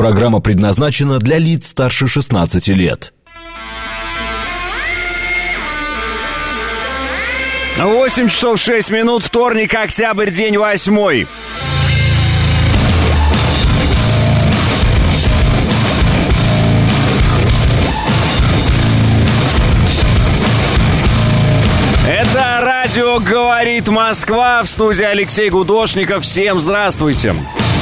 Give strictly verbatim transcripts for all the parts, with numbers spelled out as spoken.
Программа предназначена для лиц старше шестнадцати лет. восемь часов шесть минут, вторник, октябрь, день восьмой. Это радио «Говорит Москва», в студии Алексей Гудошников. Всем здравствуйте.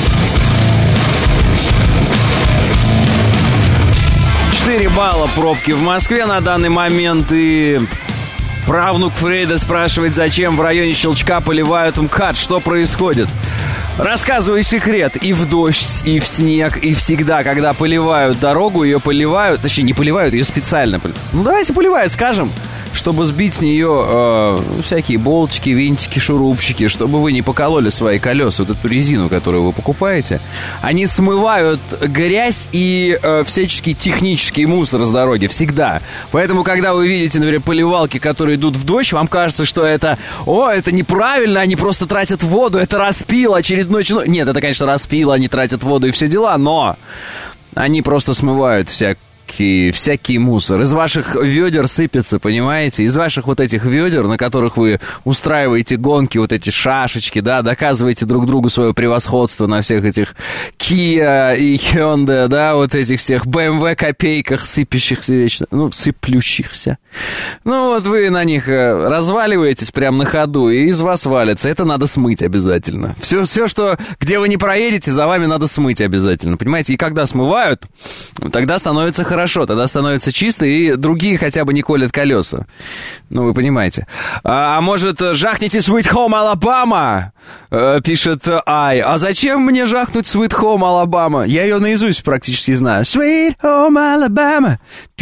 четыре балла пробки в Москве на данный момент. И правнук Фрейда спрашивает, зачем в районе Щелчка поливают МКАД, что происходит. Рассказываю секрет. И в дождь, и в снег, и всегда, когда поливают дорогу, ее поливают, точнее, не поливают, ее специально поливают. Ну, давайте поливают, скажем, чтобы сбить с нее э, всякие болтики, винтики, шурупчики, чтобы вы не покололи свои колеса, вот эту резину, которую вы покупаете. Они смывают грязь и э, всяческий технический мусор с дороги всегда. Поэтому, когда вы видите, например, поливалки, которые идут в дождь, вам кажется, что это, о, это неправильно, они просто тратят воду, это распил, очередной чино... Нет, это, конечно, распил, они тратят воду и все дела, но они просто смывают всякое. Всякий мусор. Из ваших ведер сыпется, понимаете? Из ваших вот этих ведер, на которых вы устраиваете гонки, вот эти шашечки, да, доказываете друг другу свое превосходство на всех этих Kia и Hyundai, да, вот этих всех бэ эм вэ копейках, сыпящихся вечно, ну, сыплющихся. Ну, вот вы на них разваливаетесь прямо на ходу, и из вас валится. Это надо смыть обязательно. Все, все, что, где вы не проедете, за вами надо смыть обязательно, понимаете? И когда смывают, тогда становится хорошо. Хорошо, тогда становится чисто, и другие хотя бы не колят колеса. Ну, вы понимаете. А, а может, жахните Sweet Home Alabama? Э, пишет Ай. А зачем мне жахнуть Sweet Home Alabama? Я ее наизусть практически знаю. Sweet Home Alabama.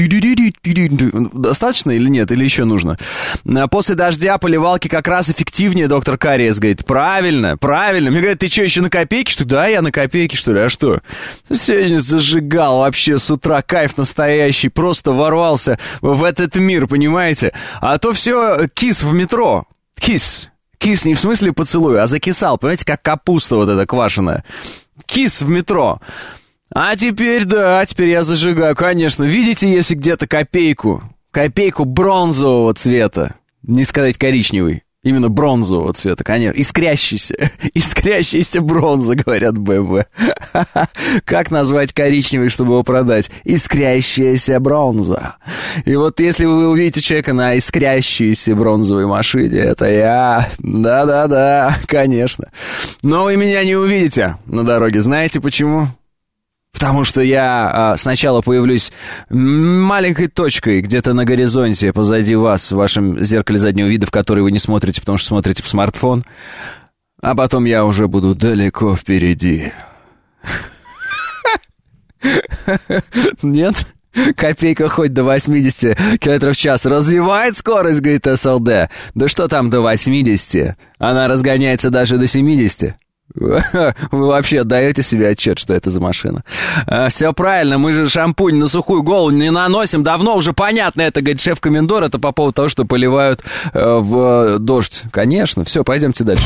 Достаточно или нет? Или еще нужно? После дождя поливалки как раз эффективнее, доктор Кариес говорит. Правильно, правильно. Мне говорят, ты что, еще на копейки, что ли? Да, я на копейки, что ли? А что? Сегодня зажигал вообще с утра, кайф настоящий, просто ворвался в этот мир, понимаете? А то все кис в метро. Кис. Кис не в смысле поцелуй, а закисал, понимаете, как капуста вот эта квашеная. Кис в метро. А теперь, да, теперь я зажигаю, конечно. Видите, если где-то копейку, копейку бронзового цвета, не сказать коричневый, именно бронзового цвета, конечно, искрящийся, искрящаяся бронза, говорят бэ эм вэ. Как назвать коричневый, чтобы его продать? Искрящаяся бронза. И вот если вы увидите человека на искрящейся бронзовой машине, это я. Да-да-да, конечно. Но вы меня не увидите на дороге. Знаете почему? Потому что я а, сначала появлюсь маленькой точкой где-то на горизонте позади вас, в вашем зеркале заднего вида, в который вы не смотрите, потому что смотрите в смартфон. А потом я уже буду далеко впереди. Нет? Копейка хоть до восьмидесяти километров в час развивает скорость, говорит эс эл дэ. Да что там до восьмидесяти? Она разгоняется даже до семидесяти. Вы вообще отдаете себе отчет, что это за машина? А, все правильно, мы же шампунь на сухую голову не наносим. Давно уже понятно это, говорит шеф-комендор. Это по поводу того, что поливают э, в дождь. Конечно, все, пойдемте дальше.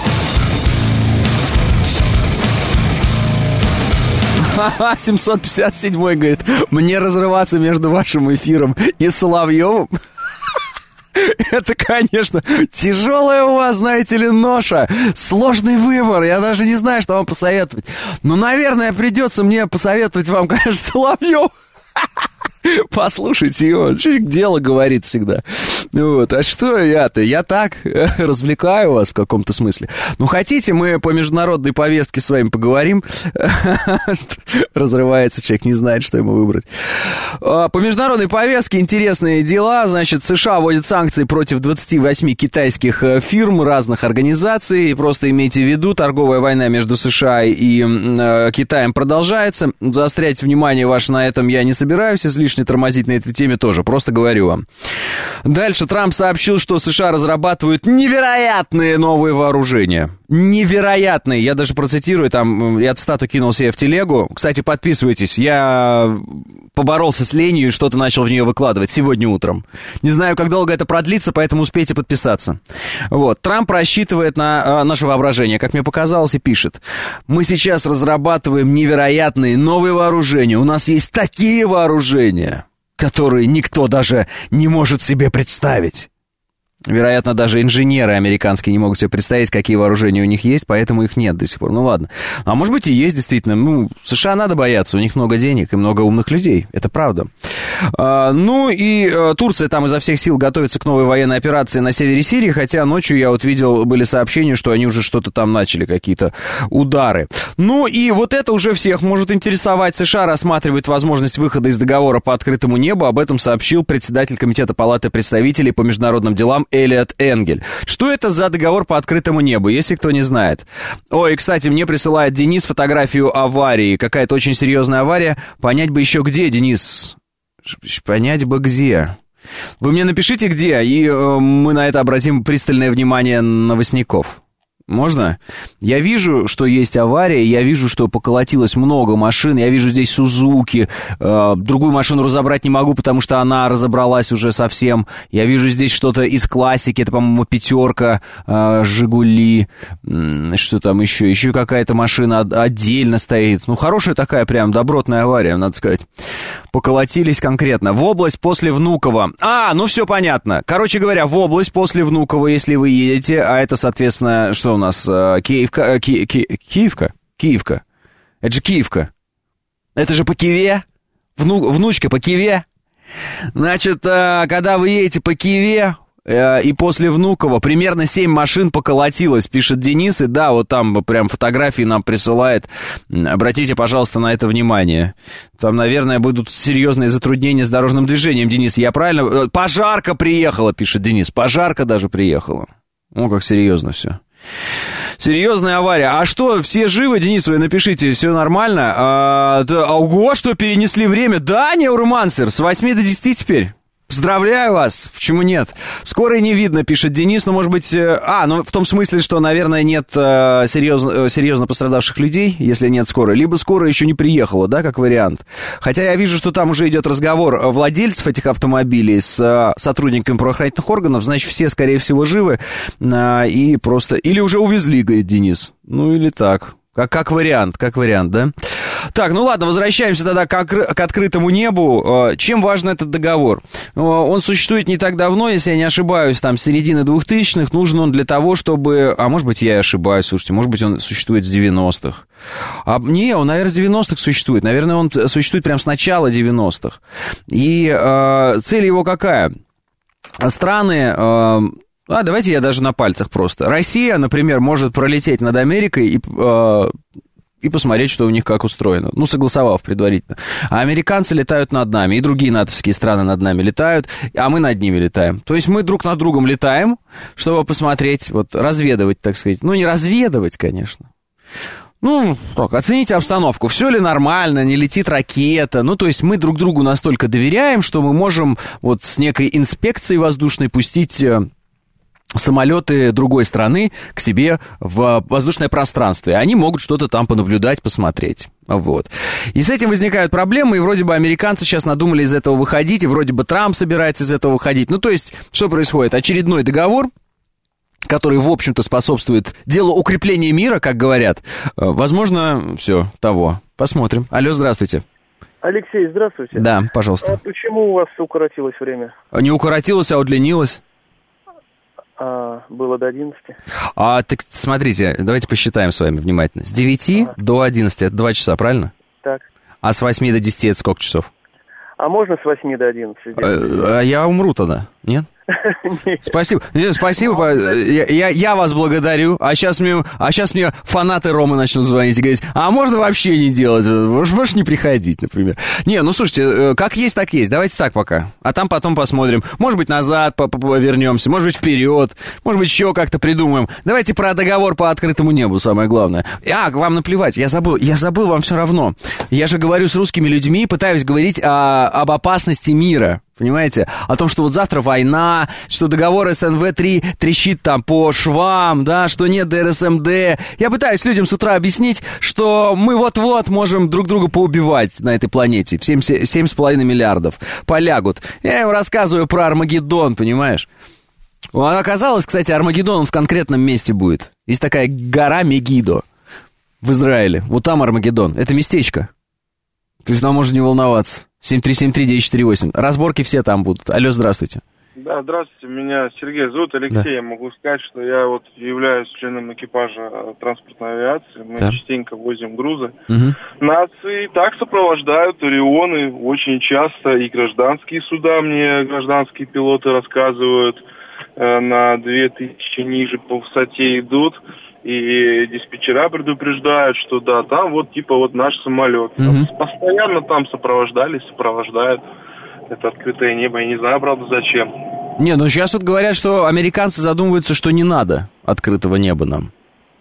семьсот пятьдесят седьмой говорит, мне разрываться между вашим эфиром и Соловьевым? Это, конечно, тяжелая у вас, знаете ли, ноша. Сложный выбор, я даже не знаю, что вам посоветовать. Но, наверное, придется мне посоветовать вам, конечно, Соловьев. Послушайте его, дело говорит всегда. Вот. А что я-то? Я так развлекаю вас в каком-то смысле. Ну, хотите, мы по международной повестке с вами поговорим? Разрывается человек, не знает, что ему выбрать. По международной повестке интересные дела. Значит, США вводят санкции против двадцати восьми китайских фирм, разных организаций. Просто имейте в виду, торговая война между США и э, Китаем продолжается. Заострять внимание ваше на этом я не собираюсь, излишне тормозить на этой теме тоже, просто говорю вам. Дальше что Трамп сообщил, что США разрабатывают невероятные новые вооружения. Невероятные. Я даже процитирую, там, я цитату кинул себе в телегу. Кстати, подписывайтесь. Я поборолся с ленью и что-то начал в нее выкладывать сегодня утром. Не знаю, как долго это продлится, поэтому успейте подписаться. Вот. Трамп рассчитывает на э, наше воображение, как мне показалось, и пишет. Мы сейчас разрабатываем невероятные новые вооружения. У нас есть такие вооружения, которые никто даже не может себе представить. Вероятно, даже инженеры американские не могут себе представить, какие вооружения у них есть, поэтому их нет до сих пор. Ну ладно. А может быть и есть, действительно. Ну, США надо бояться, у них много денег и много умных людей. Это правда. А, ну и а, Турция там изо всех сил готовится к новой военной операции на севере Сирии, хотя ночью я вот видел, были сообщения, что они уже что-то там начали, какие-то удары. Ну и вот это уже всех может интересовать. США рассматривают возможность выхода из договора по открытому небу. Об этом сообщил председатель Комитета Палаты представителей по международным делам Элиот Энгель. Что это за договор по открытому небу, если кто не знает? Ой, кстати, мне присылает Денис фотографию аварии. Какая-то очень серьезная авария. Понять бы еще где, Денис. Понять бы где. Вы мне напишите где, и э, мы на это обратим пристальное внимание новостников. Можно? Я вижу, что есть авария, я вижу, что поколотилось много машин, я вижу здесь Сузуки, э, другую машину разобрать не могу, потому что она разобралась уже совсем. Я вижу здесь что-то из классики, это, по-моему, пятерка, э, Жигули, э, что там еще, еще какая-то машина отдельно стоит. Ну, хорошая такая прям добротная авария, надо сказать. Поколотились конкретно. В область после Внуково. А, ну все понятно. Короче говоря, в область после Внуково, если вы едете, а это, соответственно, что у нас? Киевка? Ки, Ки, Киевка? Киевка. Это же Киевка. Это же по Киеве. Вну, внучка по Киеве. Значит, когда вы едете по Киеве, и после Внуково примерно семь машин поколотилось, пишет Денис, и да, вот там прям фотографии нам присылает. Обратите, пожалуйста, на это внимание. Там, наверное, будут серьезные затруднения с дорожным движением, Денис, я правильно... Пожарка приехала, пишет Денис, пожарка даже приехала. Ну, как серьезно все. Серьезная авария. А что, все живы, Денис, вы напишите, все нормально? А, да, ого, что перенесли время? Да, Neuromancer, с восьми до десяти теперь. Поздравляю вас, почему нет? Скорой не видно, пишет Денис, но может быть... А, ну в том смысле, что, наверное, нет э, серьезно, серьезно пострадавших людей, если нет скорой. Либо скорая еще не приехала, да, как вариант. Хотя я вижу, что там уже идет разговор владельцев этих автомобилей с э, сотрудниками правоохранительных органов, значит, все, скорее всего, живы. Э, и просто... Или уже увезли, говорит Денис. Ну, или так. Как, как вариант, как вариант, да? Так, ну ладно, возвращаемся тогда к, к открытому небу. Чем важен этот договор? Он существует не так давно, если я не ошибаюсь, там, с середины двухтысячных. Нужен он для того, чтобы... А может быть, я и ошибаюсь, слушайте, может быть, он существует с девяностых. А, не, он, наверное, с девяностых существует. Наверное, он существует прямо с начала девяностых. И э, цель его какая? Страны... Э, А, давайте я даже на пальцах просто. Россия, например, может пролететь над Америкой и, э, и посмотреть, что у них как устроено. Ну, согласовав предварительно. А американцы летают над нами, и другие натовские страны над нами летают, а мы над ними летаем. То есть мы друг над другом летаем, чтобы посмотреть, вот, разведывать, так сказать. Ну, не разведывать, конечно. Ну, так, оцените обстановку. Все ли нормально, не летит ракета. Ну, то есть мы друг другу настолько доверяем, что мы можем вот с некой инспекцией воздушной пустить... самолеты другой страны к себе в воздушное пространство, и они могут что-то там понаблюдать, посмотреть. Вот. И с этим возникают проблемы, и вроде бы американцы сейчас надумали из этого выходить, и вроде бы Трамп собирается из этого выходить. Ну, то есть, что происходит? Очередной договор, который, в общем-то, способствует делу укрепления мира, как говорят. Возможно, все, того. Посмотрим. Алло, здравствуйте. Алексей, здравствуйте. Да, пожалуйста. А почему у вас укоротилось время? Не укоротилось, а удлинилось. А, было до одиннадцати. А, так смотрите, давайте посчитаем с вами внимательно. С девяти ага. до одиннадцати, это два часа, правильно? Так. А с восьми до десяти это сколько часов? А можно с восьми до одиннадцати? А, а я умру тогда, нет? Спасибо, спасибо, я, я, я вас благодарю. А сейчас, мне, а сейчас мне фанаты Ромы начнут звонить и говорить, а можно вообще не делать, можешь не приходить, например. Не, ну слушайте, как есть, так есть, давайте так пока. А там потом посмотрим, может быть назад вернемся, может быть вперед, может быть еще как-то придумаем. Давайте про договор по открытому небу, самое главное. А, вам наплевать, я забыл, я забыл вам все равно. Я же говорю с русскими людьми, пытаюсь говорить о, об опасности мира. Понимаете? О том, что вот завтра война, что договор эс эн вэ три трещит там по швам, да, что нет дэ эр эс эм дэ. Я пытаюсь людям с утра объяснить, что мы вот-вот можем друг друга поубивать на этой планете. семь с половиной миллиардов. Полягут. Я им рассказываю про Армагеддон, понимаешь? А оказалось, кстати, Армагеддон он в конкретном месте будет. Есть такая гора Мегидо в Израиле. Вот там Армагеддон. Это местечко. То есть нам можно не волноваться. семь три семь три девять четыре восемь. Разборки все там будут. Алло, здравствуйте. Да, здравствуйте. Меня Сергей зовут. Алексей, да. Я могу сказать, что я вот являюсь членом экипажа транспортной авиации. Мы да. частенько возим грузы. Угу. Нас и так сопровождают Орионы очень часто. И гражданские суда мне гражданские пилоты рассказывают. На две тысячи ниже по высоте идут. И диспетчера предупреждают, что да, там вот типа вот наш самолет. Угу. Постоянно там сопровождали, сопровождают. Это открытое небо. Я не знаю, правда, зачем. Не, ну сейчас вот говорят, что американцы задумываются, что не надо открытого неба нам.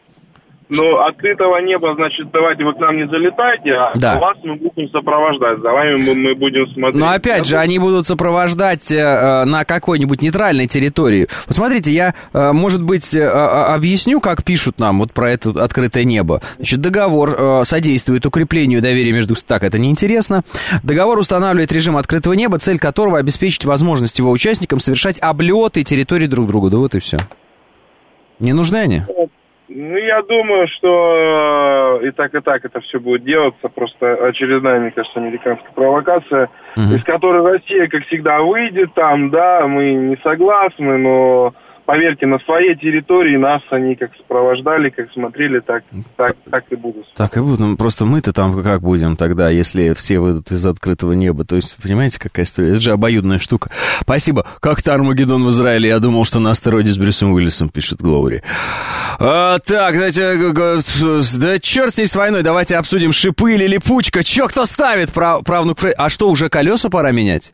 Ну, открытого неба, значит, давайте вы к нам не залетайте, а да. вас мы будем сопровождать, за вами мы, мы будем смотреть. Но опять же, они будут сопровождать э, на какой-нибудь нейтральной территории. Вот смотрите, я, э, может быть, э, объясню, как пишут нам вот про это открытое небо. Значит, договор э, содействует укреплению доверия между... Так, это неинтересно. Договор устанавливает режим открытого неба, цель которого обеспечить возможность его участникам совершать облеты территории друг друга. Да вот и все. Не нужны они? Ну, я думаю, что и так, и так это все будет делаться. Просто очередная, мне кажется, американская провокация, uh-huh. из которой Россия, как всегда, выйдет там, да, мы не согласны, но, поверьте, на своей территории нас они как сопровождали, как смотрели, так, так, так и будут. Так и будут. Ну, просто мы-то там как будем тогда, если все выйдут из открытого неба? То есть, понимаете, какая история? Это же обоюдная штука. Спасибо. Как-то Армагеддон в Израиле. Я думал, что на астероиде с Брюсом Уиллисом, пишет Глоури. А, так, давайте, да черт с ней с войной, давайте обсудим, шипы или липучка. Че, кто ставит прав, правнук Фрейда? А что, уже колеса пора менять?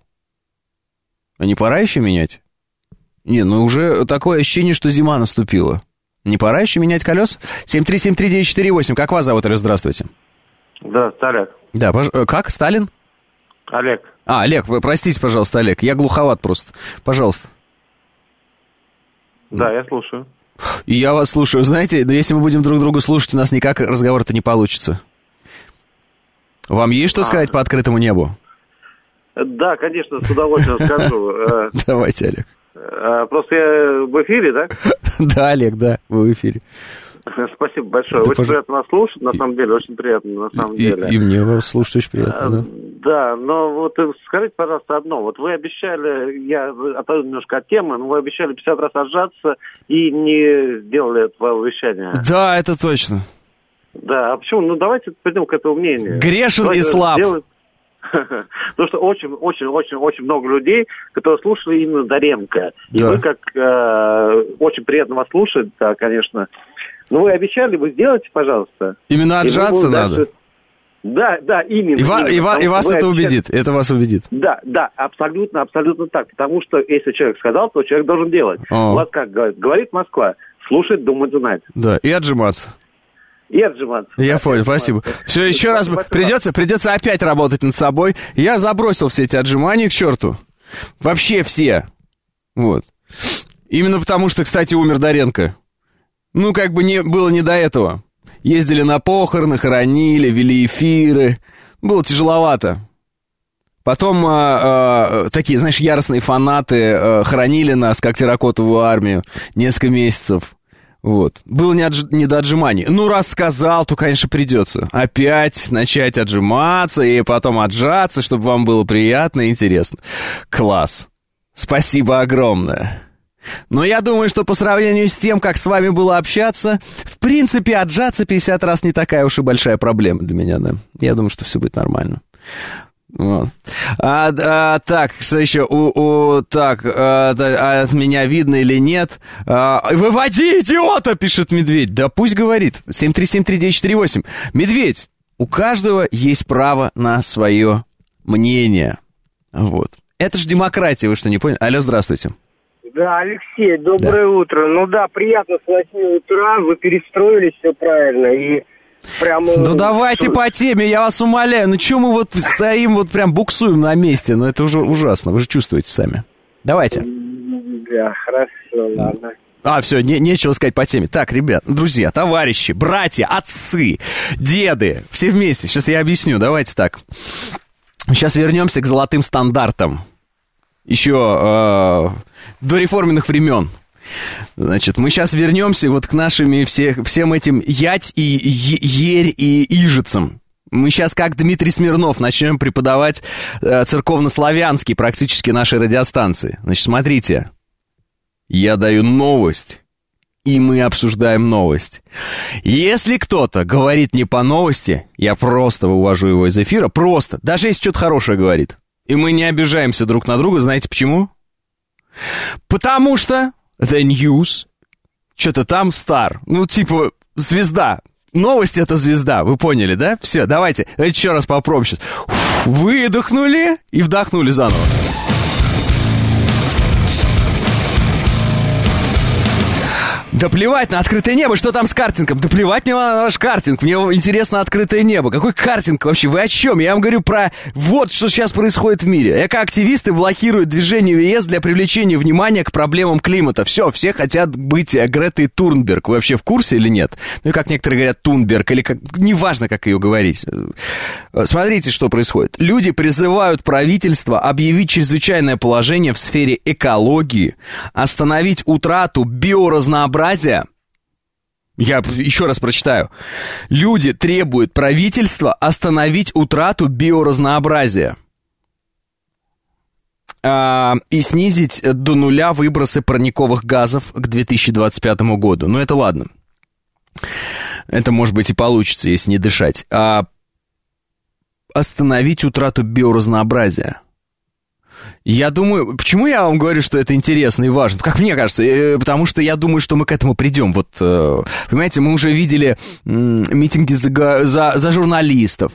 А не пора еще менять? Не, ну уже такое ощущение, что зима наступила. Не пора еще менять колеса? семь три семь три девять четыре восемь. Как вас зовут? Здравствуйте. Да, Олег. Да, пож... как? Сталин? Олег. А, Олег, вы простите, пожалуйста, Олег. Я глуховат просто. Пожалуйста. Да, я слушаю. И я вас слушаю. Знаете, но если мы будем друг друга слушать, у нас никак разговор-то не получится. Вам есть что а. сказать по открытому небу? Да, конечно, с удовольствием скажу. Давайте, Олег. Просто я в эфире, да? Да, Олег, да, вы в эфире. Спасибо большое. Это очень пож... приятно вас слушать, на самом деле, очень приятно, на самом и, деле. И мне вас слушать очень приятно, да. Да, но вот скажите, пожалуйста, одно. Вот вы обещали, я отойду немножко от темы, но вы обещали пятьдесят раз отжаться и не сделали этого обещания. Да, это точно. Да, а почему? Ну, давайте придем к этому мнению. Грешен давайте и слаб. Сделать... Потому что очень-очень-очень-очень много людей, которые слушали именно Доренко. И да. вы, как э, очень приятно вас слушать, да, конечно. Но вы обещали, вы сделаете, пожалуйста. Именно отжаться надо. Дальше... Да, да, именно. И, именно, и, ва, и вас это обещали... убедит, это вас убедит. Да, да, абсолютно, абсолютно так. Потому что если человек сказал, то человек должен делать. О. У вас как говорит, говорит Москва, слушает, думает, знает. Да, и отжиматься. И отжиматься. Я понял, спасибо. Все, еще раз придется, придется опять работать над собой. Я забросил все эти отжимания к черту. Вообще все. Вот. Именно потому, что, кстати, умер Доренко. Ну, как бы не, было не до этого. Ездили на похороны, хоронили, вели эфиры. Было тяжеловато. Потом э, э, такие, знаешь, яростные фанаты э, хоронили нас, как терракотовую армию, несколько месяцев. Вот. Было не, отж... не до отжиманий. Ну, раз сказал, то, конечно, придется опять начать отжиматься и потом отжаться, чтобы вам было приятно и интересно. Класс. Спасибо огромное. Но я думаю, что по сравнению с тем, как с вами было общаться, в принципе, отжаться пятьдесят раз не такая уж и большая проблема для меня, да. Я думаю, что все будет нормально. Вот. А, а, так, что еще? У, у, так, а, а от меня видно или нет? А, выводи, идиота, пишет Медведь. Да пусть говорит. семь три семь три девять четыре восемь. Медведь, у каждого есть право на свое мнение. Вот. Это же демократия, вы что, не поняли? Алло, здравствуйте. Да, Алексей, доброе да. утро. Ну да, приятно с восьми утра, вы перестроились, все правильно, и Прям... Ну давайте по теме, я вас умоляю. Ну что мы вот стоим, вот прям буксуем на месте? Ну это уже ужасно, вы же чувствуете сами. Давайте. Да, хорошо, ладно. А, все, не, нечего сказать по теме. Так, ребят, друзья, товарищи, братья, отцы, деды, все вместе. Сейчас я объясню, давайте так. Сейчас вернемся к золотым стандартам. Еще э, до реформенных времен. Значит, мы сейчас вернемся вот к нашим всех, всем этим ять и е, ерь и ижицам. Мы сейчас, как Дмитрий Смирнов, начнем преподавать э, церковнославянский практически нашей радиостанции. Значит, смотрите. Я даю новость, и мы обсуждаем новость. Если кто-то говорит не по новости, я просто вывожу его из эфира, просто, даже если что-то хорошее говорит. И мы не обижаемся друг на друга, знаете почему? Потому что The News, что-то там Star, ну типа звезда. Новость — это звезда, вы поняли, да? Все, давайте, давайте еще раз попробуем сейчас. Уф, выдохнули и вдохнули заново. Да плевать на открытое небо, что там с картингом? Да плевать мне на ваш картинг, мне интересно открытое небо. Какой картинг вообще? Вы о чем? Я вам говорю про вот что сейчас происходит в мире. Экоактивисты блокируют движение в ЕС для привлечения внимания к проблемам климата. Все, все хотят быть Гретой Турнберг. Вы вообще в курсе или нет? Ну, как некоторые говорят, Тунберг, или как... Неважно, как ее говорить. Смотрите, что происходит. Люди призывают правительство объявить чрезвычайное положение в сфере экологии, остановить утрату биоразнообразия. Я еще раз прочитаю. Люди требуют правительства остановить утрату биоразнообразия а, и снизить до нуля выбросы парниковых газов к две тысячи двадцать пятому году. Ну, это ладно. Это, может быть, и получится, если не дышать. А, остановить утрату биоразнообразия. Я думаю, почему я вам говорю, что это интересно и важно? Как мне кажется, потому что я думаю, что мы к этому придем. Вот, понимаете, мы уже видели митинги за, за, за журналистов,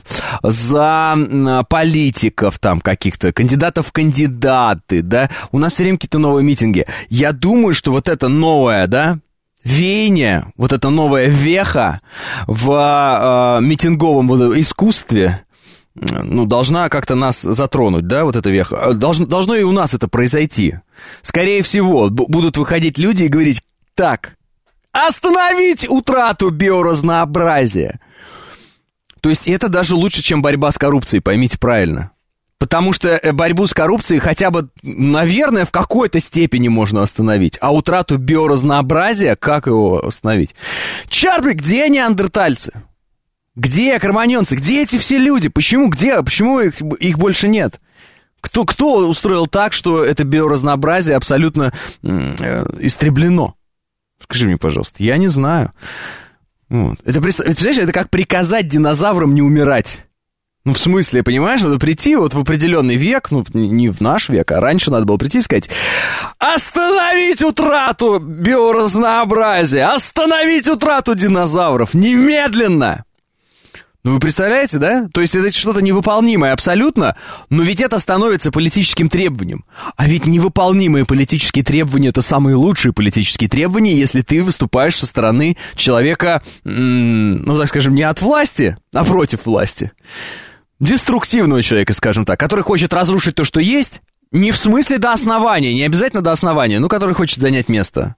за политиков там каких-то, кандидатов в кандидаты, да? У нас все время какие-то новые митинги. Я думаю, что вот это новое, да, веяние, вот эта новая веха в э, митинговом искусстве, ну, должна как-то нас затронуть, да, вот эта веха. Должно, должно и у нас это произойти. Скорее всего, б- будут выходить люди и говорить: так, остановить утрату биоразнообразия. То есть это даже лучше, чем борьба с коррупцией, поймите правильно. Потому что борьбу с коррупцией хотя бы, наверное, в какой-то степени можно остановить. А утрату биоразнообразия, как его остановить? Чарли, где неандертальцы? Где кроманьонцы? Где эти все люди? Почему? Где? Почему их, их больше нет? Кто, кто устроил так, что это биоразнообразие абсолютно э, истреблено? Скажи мне, пожалуйста. Я не знаю. Вот. Это, представляешь, это как приказать динозаврам не умирать. Ну, в смысле, понимаешь, надо прийти вот в определенный век, ну, не в наш век, а раньше надо было прийти и сказать: остановить утрату биоразнообразия, остановить утрату динозавров немедленно. Ну, вы представляете, да? То есть это что-то невыполнимое абсолютно, но ведь это становится политическим требованием. А ведь невыполнимые политические требования — это самые лучшие политические требования, если ты выступаешь со стороны человека, ну, так скажем, не от власти, а против власти. Деструктивного человека, скажем так, который хочет разрушить то, что есть, не в смысле до основания, не обязательно до основания, но который хочет занять место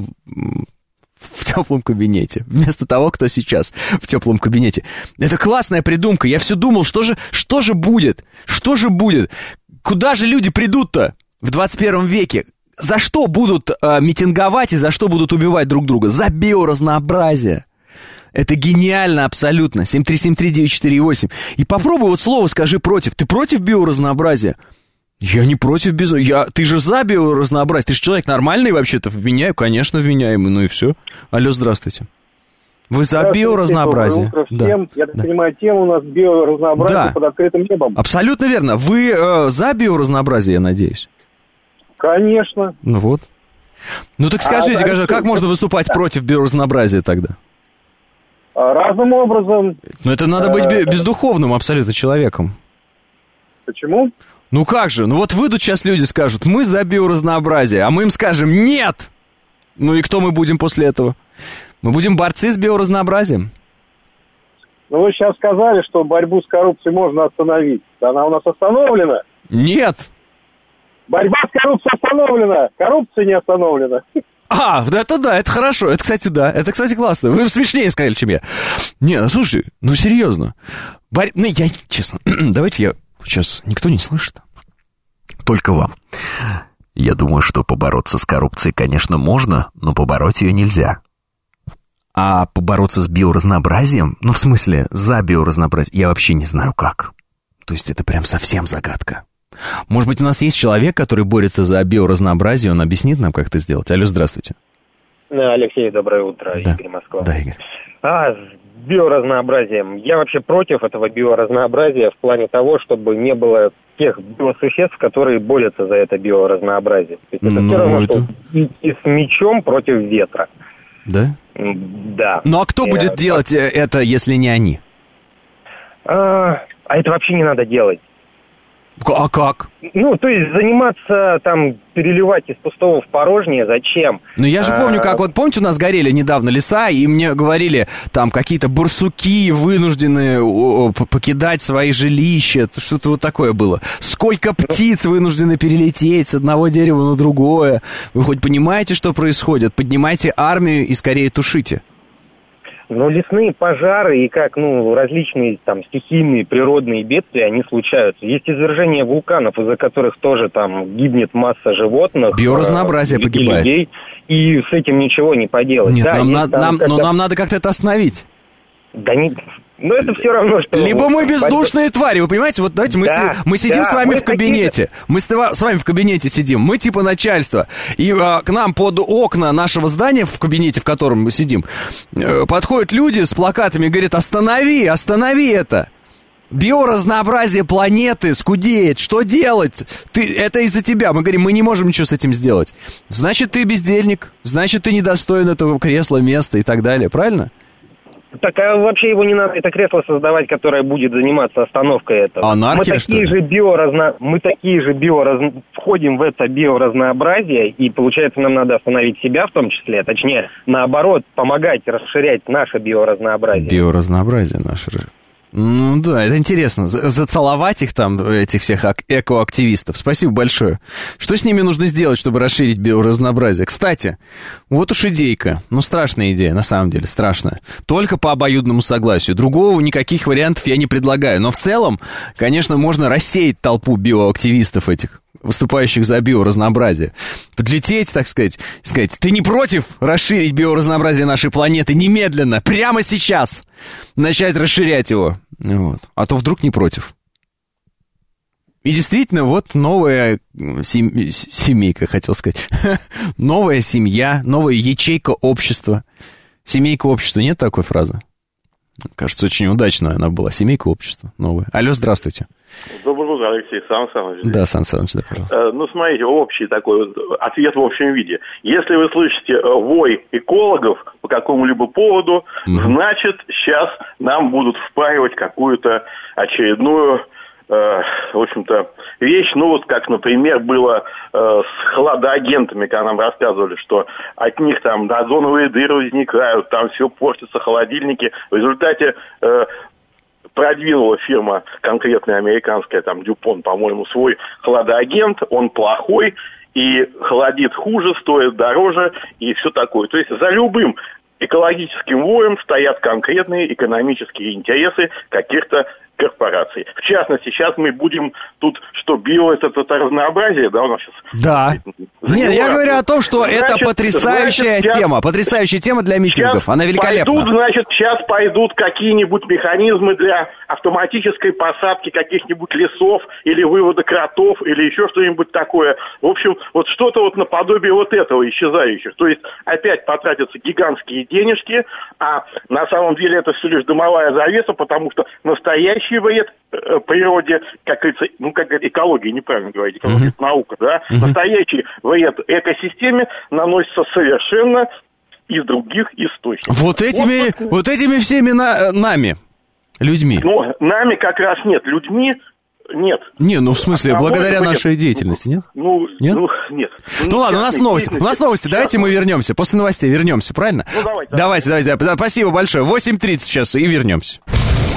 в теплом кабинете, вместо того, кто сейчас в теплом кабинете. Это классная придумка. Я все думал, что же, что же будет? Что же будет? Куда же люди придут-то в двадцать первом веке? За что будут э, митинговать и за что будут убивать друг друга? За биоразнообразие. Это гениально абсолютно. семь три семь три девять четыре восемь. И попробуй вот слово скажи против. Ты против биоразнообразия? Я не против без... Я... Ты же за биоразнообразие. Ты же человек нормальный вообще-то. Вменяю, конечно, вменяемый. Ну и все. Алло, здравствуйте. Вы за биоразнообразие? Доброе утро всем. Да. Я так да. понимаю, тема у нас биоразнообразие да. под открытым небом. Абсолютно верно. Вы э, за биоразнообразие, я надеюсь? Конечно. Ну вот. Ну так скажите, а, как можно выступать да. против биоразнообразия тогда? Разным образом. Ну это надо быть бездуховным абсолютно человеком. Почему? Ну как же? Ну вот выйдут сейчас люди, скажут: мы за биоразнообразие, а мы им скажем: нет! Ну и кто мы будем после этого? Мы будем борцы с биоразнообразием. Ну, вы сейчас сказали, что борьбу с коррупцией можно остановить. Она у нас остановлена? Нет. Борьба с коррупцией остановлена, коррупция не остановлена. А, это да, это хорошо. Это, кстати, да. Это, кстати, классно. Вы смешнее сказали, чем я. Не, ну, слушай, ну, серьезно. Борь... Ну, я, честно, давайте я... Сейчас никто не слышит. Только вам. Я думаю, что побороться с коррупцией, конечно, можно, но побороть ее нельзя. А побороться с биоразнообразием, ну, в смысле, за биоразнообразие, я вообще не знаю как. То есть это прям совсем загадка. Может быть, у нас есть человек, который борется за биоразнообразие, он объяснит нам, как это сделать. Алло, здравствуйте. Алексей, доброе утро, да. Игорь, Москва. Да, Игорь. А, с биоразнообразием. Я вообще против этого биоразнообразия в плане того, чтобы не было тех биосуществ, которые борются за это биоразнообразие. То есть это ну, все равно, это... что идти с мечом против ветра. Да? Да. Ну, а кто Я... будет делать это, если не они? А, а это вообще не надо делать. А как? Ну, то есть заниматься там, переливать из пустого в порожнее, зачем? Ну, я же помню, как вот, помните, у нас горели недавно леса, и мне говорили, там какие-то барсуки вынуждены покидать свои жилища, что-то вот такое было. Сколько птиц вынуждены перелететь с одного дерева на другое. Вы хоть понимаете, что происходит? Поднимайте армию и скорее тушите. Ну, лесные пожары и как, ну, различные там стихийные природные бедствия, они случаются. Есть извержения вулканов, из-за которых тоже там гибнет масса животных. Биоразнообразие э, погибает. Людей, и с этим ничего не поделать. Нет, да, нам, на, там, нам, когда... но нам надо как-то это остановить. Да не... Ну, это все равно, что... Либо мы бездушные твари, вы понимаете? Вот давайте мы, да, мы сидим да, с вами мы в кабинете. Такие... Мы с, с вами в кабинете сидим. Мы типа начальство. И а, к нам под окна нашего здания, в кабинете, в котором мы сидим, э, подходят люди с плакатами и говорят: останови, останови это. Биоразнообразие планеты скудеет. Что делать? Ты, это из-за тебя. Мы говорим, мы не можем ничего с этим сделать. Значит, ты бездельник. Значит, ты недостоин этого кресла, места и так далее. Правильно? Так, а вообще его не надо, это кресло создавать, которое будет заниматься остановкой этого. Анархия, мы такие же биоразно... Мы такие же биоразно... входим в это биоразнообразие, и, получается, нам надо остановить себя в том числе, точнее, наоборот, помогать расширять наше биоразнообразие. Биоразнообразие наше. Ну да, это интересно. Зацеловать их там, этих всех экоактивистов. Спасибо большое. Что с ними нужно сделать, чтобы расширить биоразнообразие? Кстати, вот уж идейка. Ну, страшная идея, на самом деле, страшная. Только по обоюдному согласию. Другого никаких вариантов я не предлагаю. Но в целом, конечно, можно рассеять толпу биоактивистов этих, выступающих за биоразнообразие. Подлететь, так сказать, сказать: ты не против расширить биоразнообразие нашей планеты немедленно, прямо сейчас? Начать расширять его. Вот. А то вдруг не против. И действительно, вот новая сем... семейка, хотел сказать. Новая семья, новая ячейка общества. Семейка общества, нет такой фразы? Кажется, очень удачная она была. Семейка общества новая. Алло, здравствуйте. Доброе утро, Алексей. Сан Саныч. Да, Сан Саныч, да, пожалуйста. Э, ну, смотрите, общий такой вот ответ в общем виде. Если вы слышите вой экологов по какому-либо поводу, mm-hmm. значит, сейчас нам будут впаривать какую-то очередную, э, в общем-то, вещь. Ну, вот как, например, было э, с хладоагентами, когда нам рассказывали, что от них там озоновые дыры возникают, там все портится, холодильники. В результате... Э, продвинула фирма конкретная американская, там, Дюпон, по-моему, свой хладоагент, он плохой, и холодит хуже, стоит дороже, и все такое. То есть за любым экологическим воем стоят конкретные экономические интересы каких-то корпораций. В частности, сейчас мы будем тут, что био это, это разнообразие, да, у нас сейчас... Да. Нет, я говорю о том, что значит, это потрясающая значит, тема, сейчас, потрясающая тема для митингов, она великолепна. Пойдут, значит, сейчас пойдут какие-нибудь механизмы для автоматической посадки каких-нибудь лесов или вывода кротов или еще что-нибудь такое. В общем, вот что-то вот наподобие вот этого исчезающих. То есть опять потратятся гигантские денежки, а на самом деле это все лишь дымовая завеса, потому что настоящий вред э, природе, как говорится, ну, как говорится, экология, неправильно говорить, экология, uh-huh. наука, да, uh-huh. настоящий вред экосистеме наносится совершенно из других источников. Вот этими, вот, вот этими всеми на, нами, людьми. Ну, нами как раз нет, людьми нет. Не, ну в смысле, а благодаря нашей нет. деятельности, нет? Ну, нет? Ну, нет. Ну, ну ладно, у нас новости. У нас новости, сейчас давайте мы вернемся. После новостей вернемся, правильно? Ну, давайте. Давайте, давайте. давайте. Спасибо большое. восемь тридцать сейчас и вернемся.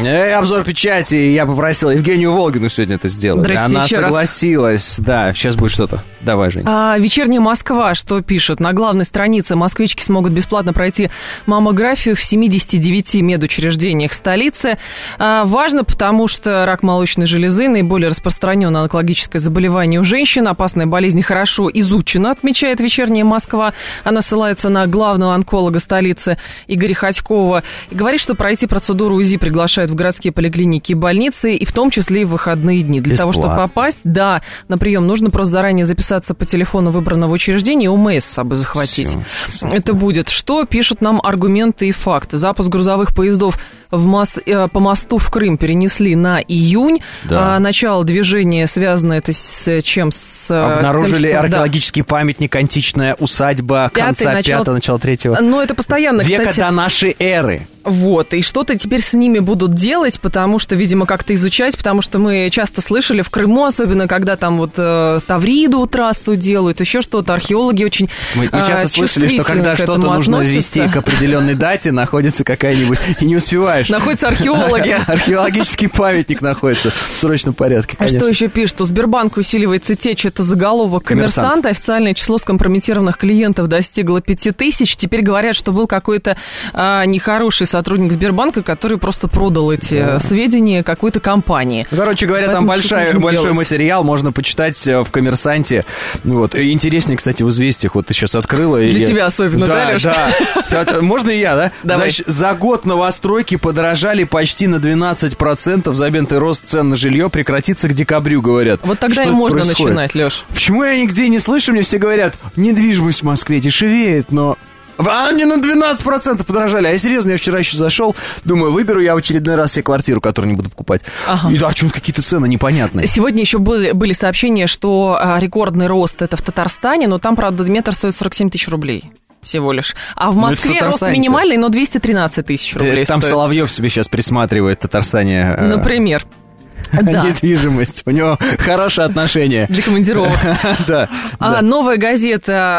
И обзор печати, я попросил Евгению Волгину сегодня это сделать. Она согласилась. Раз. Да, сейчас будет что-то. Давай, Жень. А, «Вечерняя Москва» что пишет? На главной странице москвички смогут бесплатно пройти маммографию в семидесяти девяти медучреждениях столицы. А, важно, потому что рак молочной железы наиболее распространенное онкологическое заболевание у женщин. Опасная болезнь хорошо изучена, отмечает «Вечерняя Москва». Она ссылается на главного онколога столицы Игоря Ходькова и говорит, что пройти процедуру УЗИ приглашают в городские поликлиники и больницы, и в том числе и в выходные дни. Для Бесплатно. того, чтобы попасть, да, на прием нужно просто заранее записаться по телефону выбранного учреждения и ОМС с собой захватить. Все, это будет. Что пишут нам аргументы и факты? Запуск грузовых поездов в мос... по мосту в Крым перенесли на июнь. Да. А, начало движения связано это с чем? С Обнаружили тем, что... археологический да. памятник, античная усадьба конца пятого, начала третьего. Ну, это постоянно, века кстати... до нашей эры. Вот, и что-то теперь с ними будут делать, потому что, видимо, как-то изучать, потому что мы часто слышали в Крыму, особенно когда там вот э, Тавриду трассу делают, еще что-то, археологи очень Мы, мы часто э, слышали, что когда что-то нужно ввести к определенной дате, находится какая-нибудь, и не успеваешь. Находятся археологи. Археологический памятник находится в срочном порядке, конечно. А что еще пишет? У Сбербанка усиливается течь, это заголовок «Коммерсант». Официальное число скомпрометированных клиентов достигло пяти тысяч. Теперь говорят, что был какой-то а, нехороший сотрудник Сбербанка, который просто продал эти да. сведения какой-то компании. Короче говоря, Поэтому там большой, большой материал, можно почитать в «Коммерсанте». Вот. И интереснее, кстати, в «Известиях». Вот ты сейчас открыла. Для я... тебя особенно, да, да Леш? Да, можно и я, да? Давай. Значит, за год новостройки подорожали почти на двенадцать процентов. Заметный рост цен на жилье прекратится к декабрю, говорят. Вот тогда Что и можно происходит? начинать, Леш. Почему я нигде не слышу? Мне все говорят, недвижимость в Москве дешевеет, но... А они на двенадцать процентов подорожали. А я серьезно, я вчера еще зашел, думаю, выберу я в очередной раз себе квартиру, которую не буду покупать. Ага. И да, что-то какие-то цены непонятные. Сегодня еще были, были сообщения, что а, рекордный рост это в Татарстане, но там, правда, метр стоит сорок семь тысяч рублей. Всего лишь. А в Москве рост минимальный, но двести тринадцать тысяч рублей. Там стоит. Соловьев себе сейчас присматривает в Татарстане. Например. Да. Недвижимость. У него хорошее отношение. Для командировок. Да. А, да. Новая газета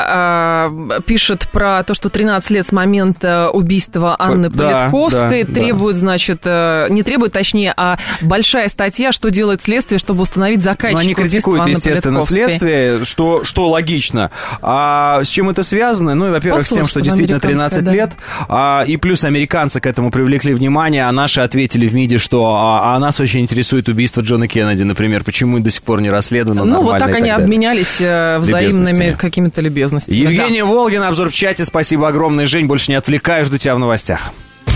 а, пишет про то, что тринадцать лет с момента убийства Анны да, Политковской да, требует, да. значит, не требует, точнее, а большая статья, что делает следствие, чтобы установить заказчика. Ну, они критикуют, Анны естественно, следствие, что, что логично. А с чем это связано? Ну, во-первых, с тем, что действительно тринадцать да. лет, а, и плюс американцы к этому привлекли внимание, а наши ответили в МИДе, что а, а нас очень интересует убийство Джона Кеннеди, например, почему до сих пор не расследовано ну, нормально. Ну, вот так они далее. обменялись э, взаимными какими-то любезностями. Евгения да. Волгина, обзор в чате. Спасибо огромное, Жень. Больше не отвлекаю, жду тебя в новостях.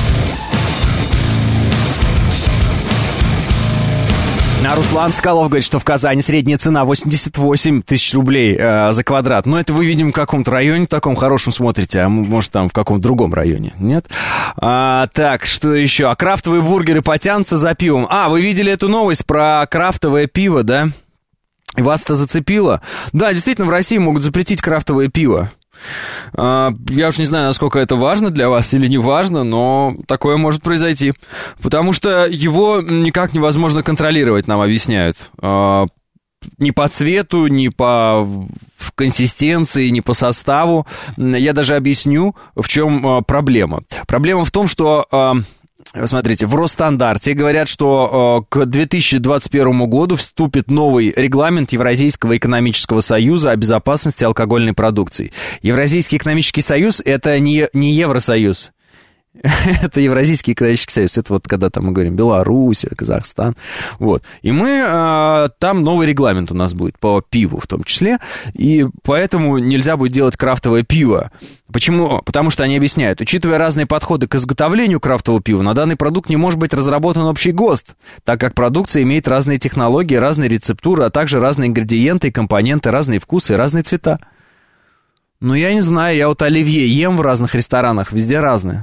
А Руслан Скалов говорит, что в Казани средняя цена восемьдесят восемь тысяч рублей э, за квадрат. Но это вы, видимо, в каком-то районе таком хорошем смотрите, а может там в каком-то другом районе, нет? А, так, что еще? А крафтовые бургеры потянутся за пивом. А, вы видели эту новость про крафтовое пиво, да? Вас это зацепило? Да, действительно, в России могут запретить крафтовое пиво. Я уж не знаю, насколько это важно для вас или не важно, но такое может произойти. Потому что его никак невозможно контролировать, нам объясняют. Ни по цвету, ни по консистенции, ни по составу. Я даже объясню, в чем проблема. Проблема в том, что... Смотрите, в Росстандарте говорят, что э, к две тысячи двадцать первому году вступит новый регламент Евразийского экономического союза о безопасности алкогольной продукции. Евразийский экономический союз – это не, не Евросоюз. Это Евразийский экономический союз. Это вот когда там мы говорим Беларусь, Казахстан. Вот. И мы... Э, там новый регламент у нас будет по пиву в том числе. И поэтому нельзя будет делать крафтовое пиво. Почему? Потому что они объясняют. Учитывая разные подходы к изготовлению крафтового пива, на данный продукт не может быть разработан общий ГОСТ, так как продукция имеет разные технологии, разные рецептуры, а также разные ингредиенты и компоненты, разные вкусы и разные цвета. Ну, я не знаю, я вот оливье ем в разных ресторанах, везде разные.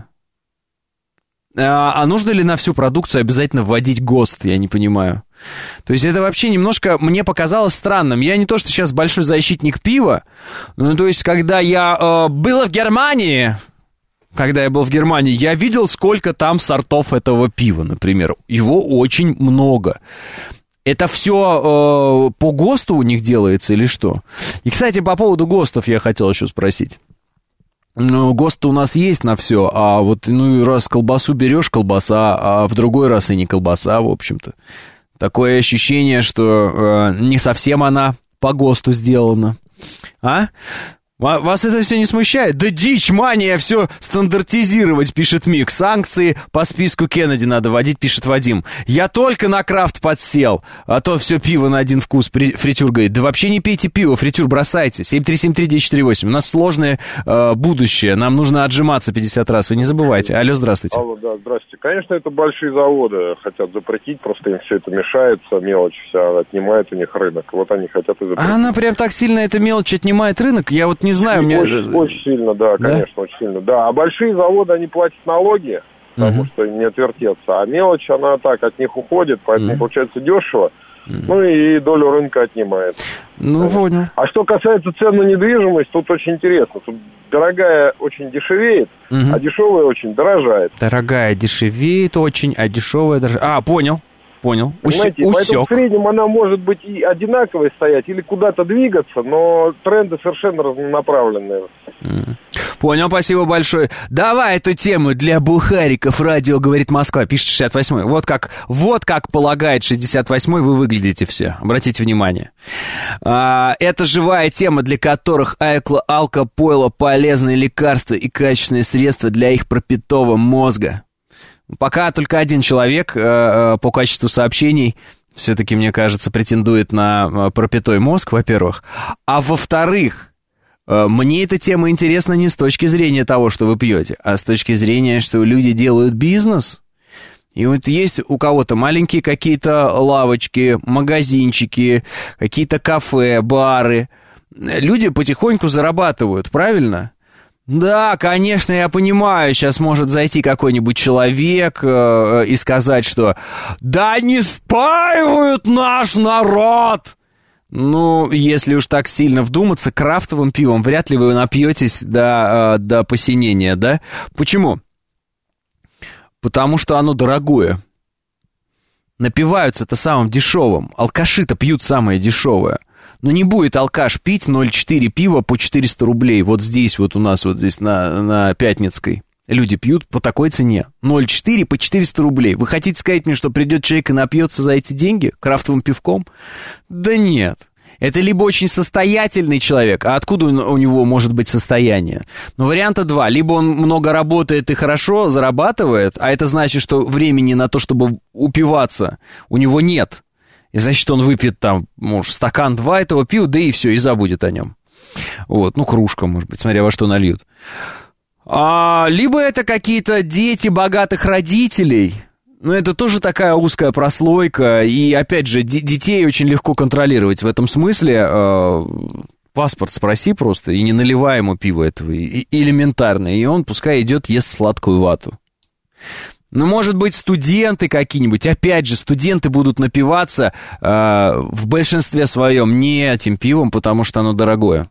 А нужно ли на всю продукцию обязательно вводить ГОСТ, я не понимаю. То есть это вообще немножко мне показалось странным. Я не то, что сейчас большой защитник пива, ну, то есть когда я э, был в Германии, когда я был в Германии, я видел, сколько там сортов этого пива, например. Его очень много. Это все э, по ГОСТу у них делается или что? И, кстати, по поводу ГОСТов я хотел еще спросить. Ну, ГОСТ-то у нас есть на все, а вот, ну, раз колбасу берешь, колбаса, а в другой раз и не колбаса, в общем-то. Такое ощущение, что э, не совсем она по ГОСТу сделана. А? Вас это все не смущает? Да дичь, мания, все стандартизировать, пишет Мик. Санкции по списку Кеннеди надо вводить, пишет Вадим. Я только на крафт подсел, а то все пиво на один вкус. Фритюр говорит, да вообще не пейте пиво, Фритюр, бросайте. семь три семь три девять четыре восемь. У нас сложное э, будущее, нам нужно отжиматься пятьдесят раз, вы не забывайте. Алло, здравствуйте. Алло, да, здравствуйте. Конечно, это большие заводы хотят запретить, просто им все это мешается, мелочь вся отнимает у них рынок. Вот они хотят и запретить. А она прям так сильно, эта мелочь отнимает рынок? Я вот не знаю, очень, мне... очень сильно, да, конечно, да? очень сильно, да. А большие заводы, они платят налоги, потому uh-huh. что не отвертеться, а мелочь, она так от них уходит, поэтому uh-huh. получается дешево, uh-huh. ну и долю рынка отнимает. Ну, понял. А что касается цен на недвижимость, тут очень интересно, тут дорогая очень дешевеет, uh-huh. а дешевая очень дорожает. Дорогая дешевеет очень, а дешевая дорожает. А, понял. Понял. Понимаете, Усек. Поэтому в среднем она может быть и одинаковой стоять, или куда-то двигаться, но тренды совершенно разнонаправленные. Понял, спасибо большое. Давай эту тему для бухариков. Радио говорит Москва, пишет шестьдесят восьмой. Вот как, вот как полагает шестьдесят восьмой, вы выглядите все. Обратите внимание. А, это живая тема, для которых алкопойло полезные лекарства и качественные средства для их пропитого мозга. Пока только один человек э, по качеству сообщений все-таки, мне кажется, претендует на пропитой мозг, во-первых. А во-вторых, э, мне эта тема интересна не с точки зрения того, что вы пьете, а с точки зрения, что люди делают бизнес. И вот есть у кого-то маленькие какие-то лавочки, магазинчики, какие-то кафе, бары. Люди потихоньку зарабатывают, правильно? Да, конечно, я понимаю, сейчас может зайти какой-нибудь человек э, и сказать, что «Да не спаивают наш народ!» Ну, если уж так сильно вдуматься, крафтовым пивом вряд ли вы напьетесь до, э, до посинения, да? Почему? Потому что оно дорогое. Напиваются-то самым дешевым. Алкаши-то пьют самое дешевое. Но не будет алкаш пить ноль четыре пива по четыреста рублей. Вот здесь вот у нас, вот здесь на, на Пятницкой. Люди пьют по такой цене. ноль четыре по четыреста рублей. Вы хотите сказать мне, что придет человек и напьется за эти деньги крафтовым пивком? Да нет. Это либо очень состоятельный человек, а откуда у него может быть состояние? Ну, варианта два. Либо он много работает и хорошо зарабатывает, а это значит, что времени на то, чтобы упиваться, у него нет. И значит, он выпьет там, может, стакан-два этого пива, да и все, и забудет о нем. Вот, ну, кружка, может быть, смотря во что нальют. А, либо это какие-то дети богатых родителей. Ну, это тоже такая узкая прослойка. И, опять же, д- детей очень легко контролировать в этом смысле. Э, паспорт спроси просто, и не наливай ему пиво этого, и, элементарно. И он пускай идет, ест сладкую вату. Ну, может быть, студенты какие-нибудь, опять же, студенты будут напиваться э, в большинстве своем не этим пивом, потому что оно дорогое.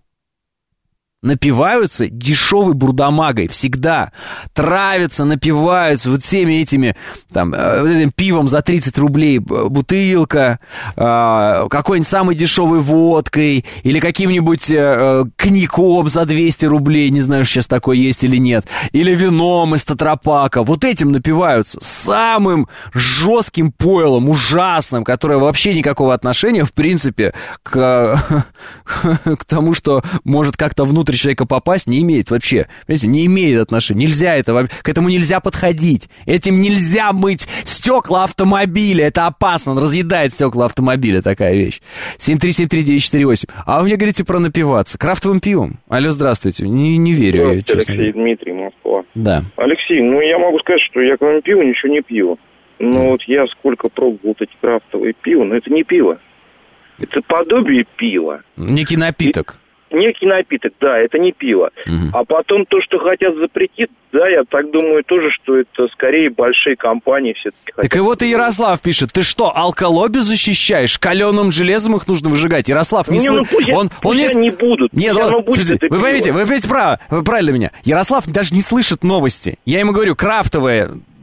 Напиваются дешевой бурдамагой всегда, травятся, напиваются вот всеми этими, там, этим пивом за тридцать рублей бутылка, э, какой-нибудь самой дешевой водкой или каким-нибудь э, коньяком за двести рублей, не знаю, сейчас такое есть или нет, или вином из тетрапака. Вот этим напиваются, самым жестким пойлом, ужасным, которое вообще никакого отношения, в принципе, к, к тому, что может как-то внутрь человека попасть, не имеет вообще. Понимаете, не имеет отношения. Нельзя это, к этому нельзя подходить. Этим нельзя мыть стекла автомобиля. Это опасно. Он разъедает стекла автомобиля, такая вещь. семь три семь три девять четыре восемь. А вы мне говорите про напиваться. Крафтовым пивом. Алло, здравствуйте. Не, не верю я, честно. Алексей, Дмитрий, Москва. Да. Алексей, ну я могу сказать, что я кроме пива ничего не пью. Но mm. вот я сколько пробовал вот эти крафтовые пива, но это не пиво. Это подобие пива. Некий напиток. И... Некий напиток, да, это не пиво. Угу. А потом то, что хотят запретить, да, я так думаю тоже, что это скорее большие компании все-таки хотят. Так и вот и Ярослав пишет, ты что, алколобби защищаешь? Каленым железом их нужно выжигать. Ярослав, не, не ну, пусть, он, пусть он не... они будут. Нет, он... будет вы поймите, вы поймите право, вы правильно меня. Ярослав даже не слышит новости. Я ему говорю, крафтовые,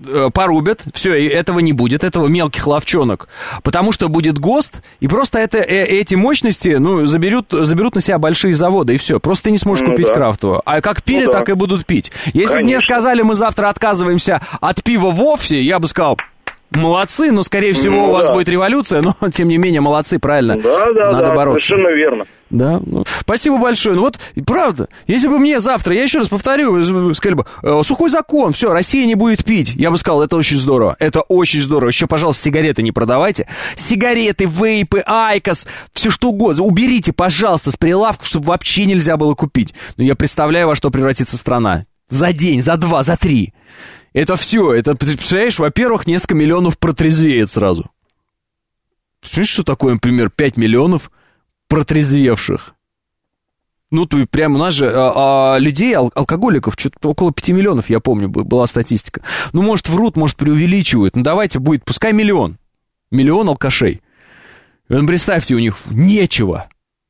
порубят, все, этого не будет, этого мелких ловчонок, потому что будет ГОСТ, и просто это, э, эти мощности, ну, заберут, заберут на себя большие заводы, и все, просто ты не сможешь ну, купить да. крафтовую. А как пили, ну, да. так и будут пить. Если бы мне сказали, мы завтра отказываемся от пива вовсе, я бы сказал... Молодцы, но, скорее всего, ну, у вас да. будет революция, но, тем не менее, молодцы, правильно. Да, да, Надо да, бороться. Совершенно верно. Да, ну, спасибо большое. Ну вот, правда, если бы мне завтра, я еще раз повторю, сказали бы, сухой закон, все, Россия не будет пить, я бы сказал, это очень здорово, это очень здорово. Еще, пожалуйста, сигареты не продавайте. Сигареты, вейпы, айкос, все что угодно. Уберите, пожалуйста, с прилавков, чтобы вообще нельзя было купить. Но я представляю, во что превратится страна. За день, за два, за три. Это все, это, представляешь, во-первых, несколько миллионов протрезвеет сразу. Представляешь, что такое, например, пять миллионов протрезвевших? Ну, то прям у нас же а, а, людей, ал- алкоголиков, что-то около пяти миллионов, я помню, была статистика. Ну, может, врут, может, преувеличивают. Ну, давайте будет, пускай миллион. Миллион алкашей. Ну, представьте, у них нечего.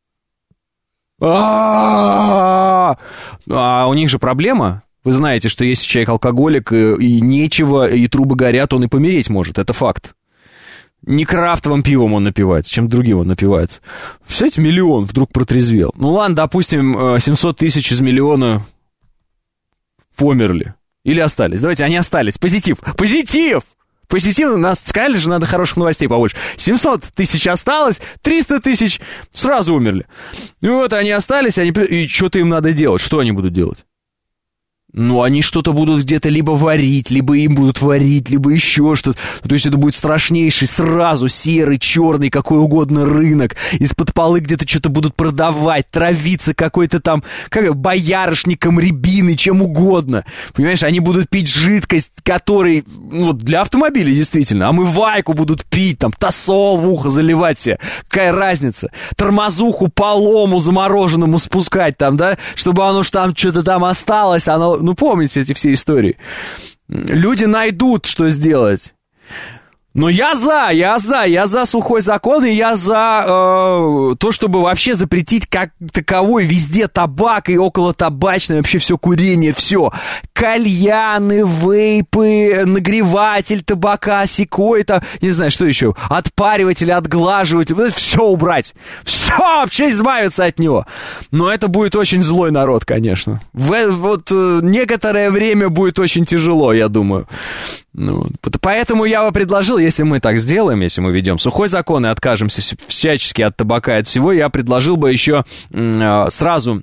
А у них же проблема... Вы знаете, что если человек алкоголик, и, и нечего, и трубы горят, он и помереть может. Это факт. Не крафтовым пивом он напивается, чем другим он напивается. Представляете, миллион вдруг протрезвел. Ну ладно, допустим, семьсот тысяч из миллиона померли. Или остались. Давайте, они остались. Позитив. Позитив! Позитивно, нас сказали же, надо хороших новостей побольше. семьсот тысяч осталось, триста тысяч сразу умерли. И вот они остались, они... и что-то им надо делать. Что они будут делать? Ну, они что-то будут где-то либо варить, либо им будут варить, либо еще что-то. То есть это будет страшнейший, сразу серый, черный, какой угодно рынок. Из-под полы где-то что-то будут продавать, травиться какой-то там, как боярышником, рябиной, чем угодно. Понимаешь, они будут пить жидкость, которой, ну, для автомобилей действительно, омывайку будут пить, там, тосол в ухо заливать себе. Какая разница? Тормозуху полому замороженному спускать там, да, чтобы оно ж там что-то там осталось, оно... Ну, помните эти все истории. Люди найдут, что сделать. Но я за, я за, я за сухой закон, и я за э, то, чтобы вообще запретить как таковой везде табак и около табачное, вообще все курение, все. Кальяны, вейпы, нагреватель табака, секой-то, не знаю, что еще, отпариватель, отглаживатель, все убрать. Все, вообще избавиться от него. Но это будет очень злой народ, конечно. В, вот э, некоторое время будет очень тяжело, я думаю. Ну, поэтому я бы предложил, если мы так сделаем, если мы ведем сухой закон и откажемся всячески от табака и от всего, я предложил бы еще э, сразу,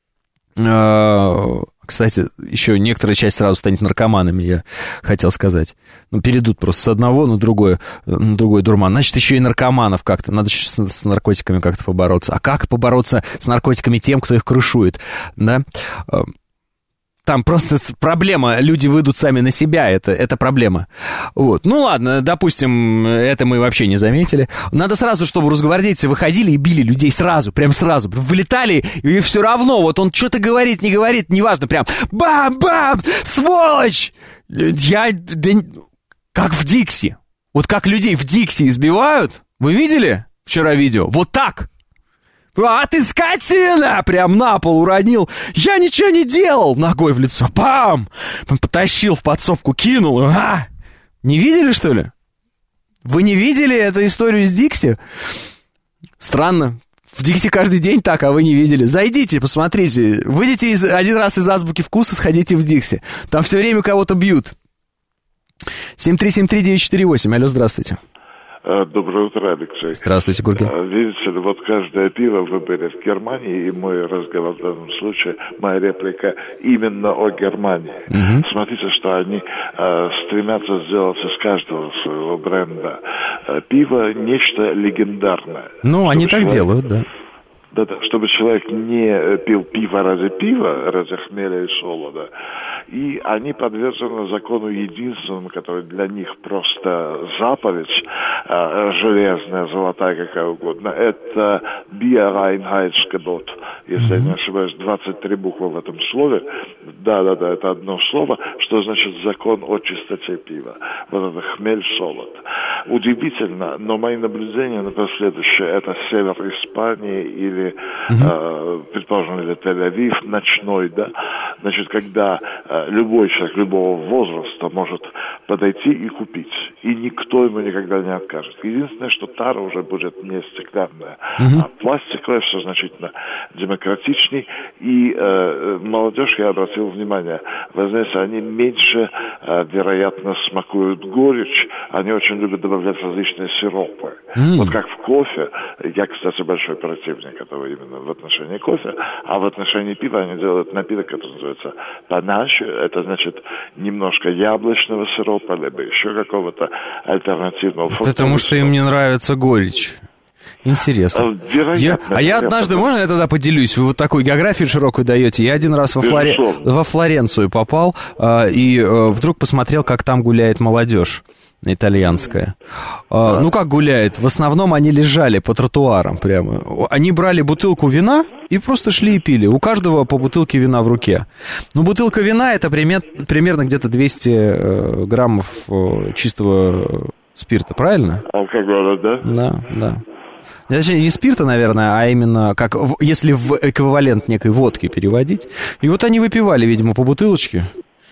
э, кстати, еще некоторая часть сразу станет наркоманами, я хотел сказать. Ну, перейдут просто с одного на другое, на другой дурман. Значит, еще и наркоманов как-то, надо еще с, с наркотиками как-то побороться. А как побороться с наркотиками тем, кто их крышует, да? Там просто проблема, люди выйдут сами на себя, это, это проблема. Вот. Ну ладно, допустим, это мы вообще не заметили. Надо сразу, чтобы росгвардейцы выходили и били людей сразу, прям сразу. Вылетали, и все равно, вот он что-то говорит, не говорит, неважно, прям бам-бам, сволочь! Я, да, как в Дикси. Вот как людей в Дикси избивают, вы видели вчера видео? Вот так! А ты скотина! Прям на пол уронил. Я ничего не делал! Ногой в лицо. Бам! Потащил в подсобку, кинул. А! Не видели, что ли? Вы не видели эту историю с Дикси? Странно. В Дикси каждый день так, а вы не видели. Зайдите, посмотрите. Выйдите из, один раз из азбуки вкуса, сходите в Дикси. Там все время кого-то бьют. семь три семь три девять четыре восемь. Алло, здравствуйте. Доброе утро, Алексей. Здравствуйте, Гурген. Видите ли, вот каждое пиво вы были в Германии, и мой разговор в данном случае, моя реплика именно о Германии. Угу. Смотрите, что они э, стремятся сделать из каждого своего бренда э, пива нечто легендарное. Ну, они так человек... делают, да. Да-да, чтобы человек не пил пиво ради пива, ради хмеля и солода. И они подвержены закону единственному, который для них просто заповедь, э, железная, золотая, какая угодно. Это Bierreinheitsgebot. Если я не ошибаюсь, двадцать три буквы в этом слове. Да-да-да, это одно слово, что значит закон о чистоте пива. Вот это хмель, солод. удивительно, но мои наблюдения, например, следующее, это север Испании или, uh-huh. э, предположим, или Тель-Авив ночной, да, значит, когда э, любой человек любого возраста может подойти и купить, и никто ему никогда не откажет. Единственное, что тара уже будет не стеклянная, uh-huh. а пластиковая, все значительно демократичней, и э, молодежь, я обратил внимание, вы знаете, они меньше, э, вероятно, смакуют горечь, они очень любят добавлять различные сиропы. Mm. Вот как в кофе, я, кстати, большой противник этого именно в отношении кофе, а в отношении пива они делают напиток, который называется панаш, это значит немножко яблочного сиропа, либо еще какого-то альтернативного фруктового. Потому что им не нравится горечь. Интересно. Вероятно, я, а я однажды, можно я тогда поделюсь? Вы вот такую географию широкую даете. Я один раз во, Флоре... во Флоренцию попал э, и э, вдруг посмотрел, как там гуляет молодежь итальянская. Э, ну, как гуляет? В основном они лежали по тротуарам прямо. Они брали бутылку вина и просто шли и пили. У каждого по бутылке вина в руке. Ну, бутылка вина — это пример... примерно где-то двести э, граммов э, чистого спирта, правильно? Алкоголя, да? Да, да. Точнее, не спирта, наверное, а именно, как, если в эквивалент некой водки переводить. И вот они выпивали, видимо, по бутылочке,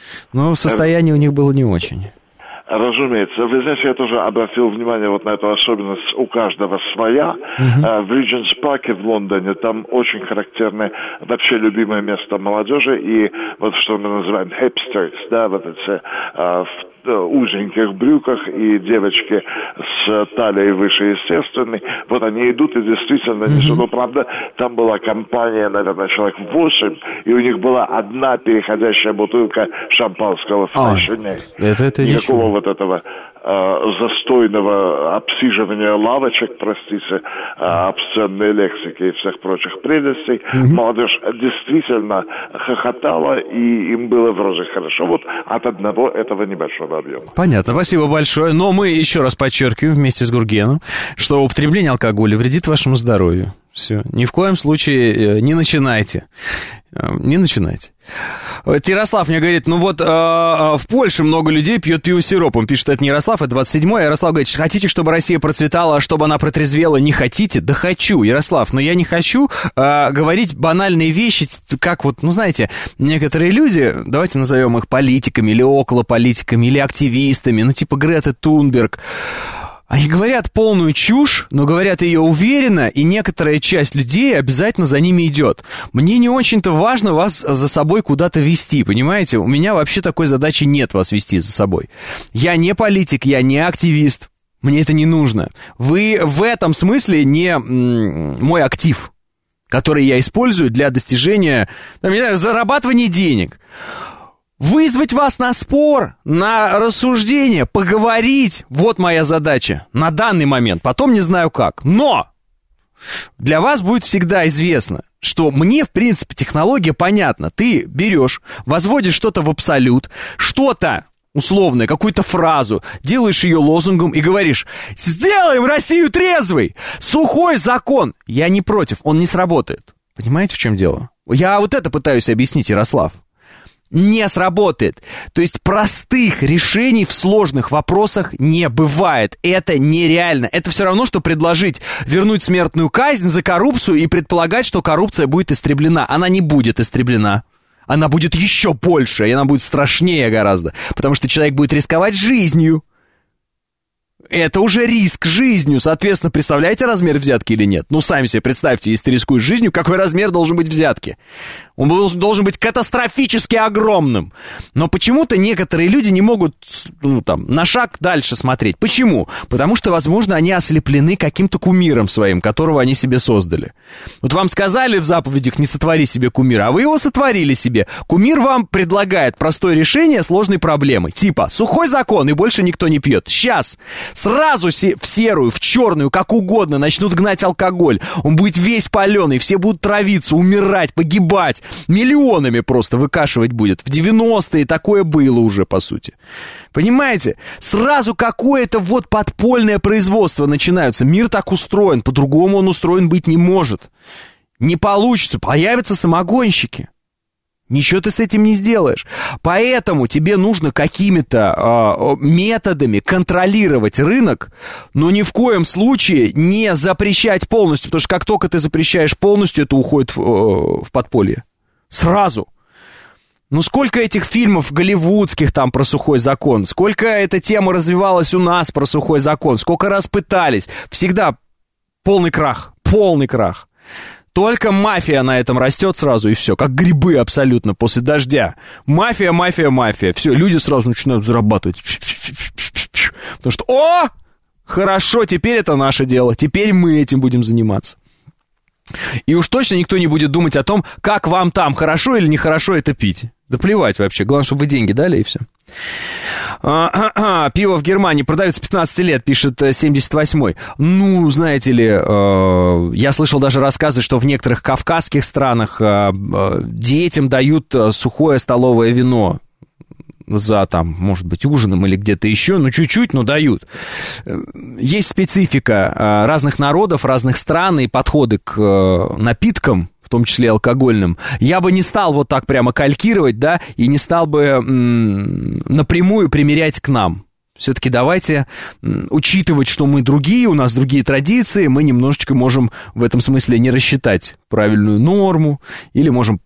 но состояние у них было не очень. Разумеется. Вы знаете, я тоже обратил внимание вот на эту особенность, у каждого своя. Uh-huh. В Regent's Park в Лондоне там очень характерное, вообще любимое место молодежи, и вот что мы называем hipsters, да, вот эти а, в узеньких брюках и девочки с талией выше естественной, вот они идут и действительно несут. Uh-huh. Но, правда, там была компания, наверное, человек восемь, и у них была одна переходящая бутылка шампанского в тишине. Это, это Никакого вот этого э, застойного обсиживания лавочек, простите, э, обсценной лексики и всех прочих прелестей. Mm-hmm. Молодежь действительно хохотала, и им было вроде хорошо вот от одного этого небольшого объема. Понятно, спасибо большое. Но мы еще раз подчеркиваем вместе с Гургеном, что употребление алкоголя вредит вашему здоровью. Все, ни в коем случае не начинайте. Не начинайте. Ярослав мне говорит, ну вот э, в Польше много людей пьет пиво с сиропом. Пишет, это не Ярослав, это двадцать седьмой. Ярослав говорит, хотите, чтобы Россия процветала, чтобы она протрезвела? Не хотите? Да хочу, Ярослав, но я не хочу э, говорить банальные вещи, как вот, ну знаете, некоторые люди, давайте назовем их политиками или околополитиками, или активистами, ну типа Грета Тунберг. Они говорят полную чушь, но говорят ее уверенно, и некоторая часть людей обязательно за ними идет. Мне не очень-то важно вас за собой куда-то вести, понимаете? У меня вообще такой задачи нет вас вести за собой. Я не политик, я не активист. Мне это не нужно. Вы в этом смысле не м- мой актив, который я использую для достижения, там, не знаю, зарабатывания денег. Вызвать вас на спор, на рассуждение, поговорить. Вот моя задача на данный момент. Потом не знаю как. Но для вас будет всегда известно, что мне, в принципе, технология понятна. Ты берешь, возводишь что-то в абсолют, что-то условное, какую-то фразу, делаешь ее лозунгом и говоришь: сделаем Россию трезвой! Сухой закон! Я не против, он не сработает. Понимаете, в чем дело? Я вот это пытаюсь объяснить, Ярослав. Не сработает. То есть простых решений в сложных вопросах не бывает. Это нереально. Это все равно, что предложить вернуть смертную казнь за коррупцию и предполагать, что коррупция будет истреблена. Она не будет истреблена. Она будет еще больше, и она будет страшнее гораздо. Потому что человек будет рисковать жизнью. Это уже риск жизнью. Соответственно, представляете размер взятки или нет? Ну, сами себе представьте, если ты рискуешь жизнью, какой размер должен быть взятки? Он должен, должен быть катастрофически огромным. Но почему-то некоторые люди не могут, ну, там, на шаг дальше смотреть. Почему? Потому что, возможно, они ослеплены каким-то кумиром своим, которого они себе создали. Вот вам сказали в заповедях: не сотвори себе кумира, а вы его сотворили себе. Кумир вам предлагает простое решение сложной проблемы. Типа, сухой закон, и больше никто не пьет. Сейчас сразу в серую, в черную, как угодно, начнут гнать алкоголь. Он будет весь паленый, все будут травиться, умирать, погибать. Миллионами просто выкашивать будет. В девяностые такое было уже, по сути. Понимаете? Сразу какое-то вот подпольное производство начинается. Мир так устроен, по-другому он устроен быть не может. Не получится, появятся самогонщики. Ничего ты с этим не сделаешь. Поэтому тебе нужно какими-то э, методами контролировать рынок, но ни в коем случае не запрещать полностью, потому что как только ты запрещаешь полностью, это уходит в, э, в подполье. Сразу. Ну, сколько этих фильмов голливудских там про сухой закон, сколько эта тема развивалась у нас про сухой закон, сколько раз пытались. Всегда полный крах, полный крах. Только мафия на этом растет сразу, и все. Как грибы абсолютно после дождя. Мафия, мафия, мафия. Все, люди сразу начинают зарабатывать. Потому что, о, хорошо, теперь это наше дело. Теперь мы этим будем заниматься. И уж точно никто не будет думать о том, как вам там, хорошо или нехорошо это пить. Да плевать вообще. Главное, чтобы вы деньги дали, и все. А-а-а, пиво в Германии продают с пятнадцати лет, пишет семьдесят восьмой. Ну, знаете ли, э, я слышал даже рассказы, что в некоторых кавказских странах э, э, детям дают сухое столовое вино за, там, может быть, ужином или где-то еще, ну, чуть-чуть, но дают. Есть специфика э, разных народов, разных стран и подходы к э, напиткам, в том числе алкогольным. Я бы не стал вот так прямо калькировать, да, и не стал бы м- напрямую примерять к нам. Все-таки давайте м- учитывать, что мы другие, у нас другие традиции, мы немножечко можем в этом смысле не рассчитать правильную норму или можем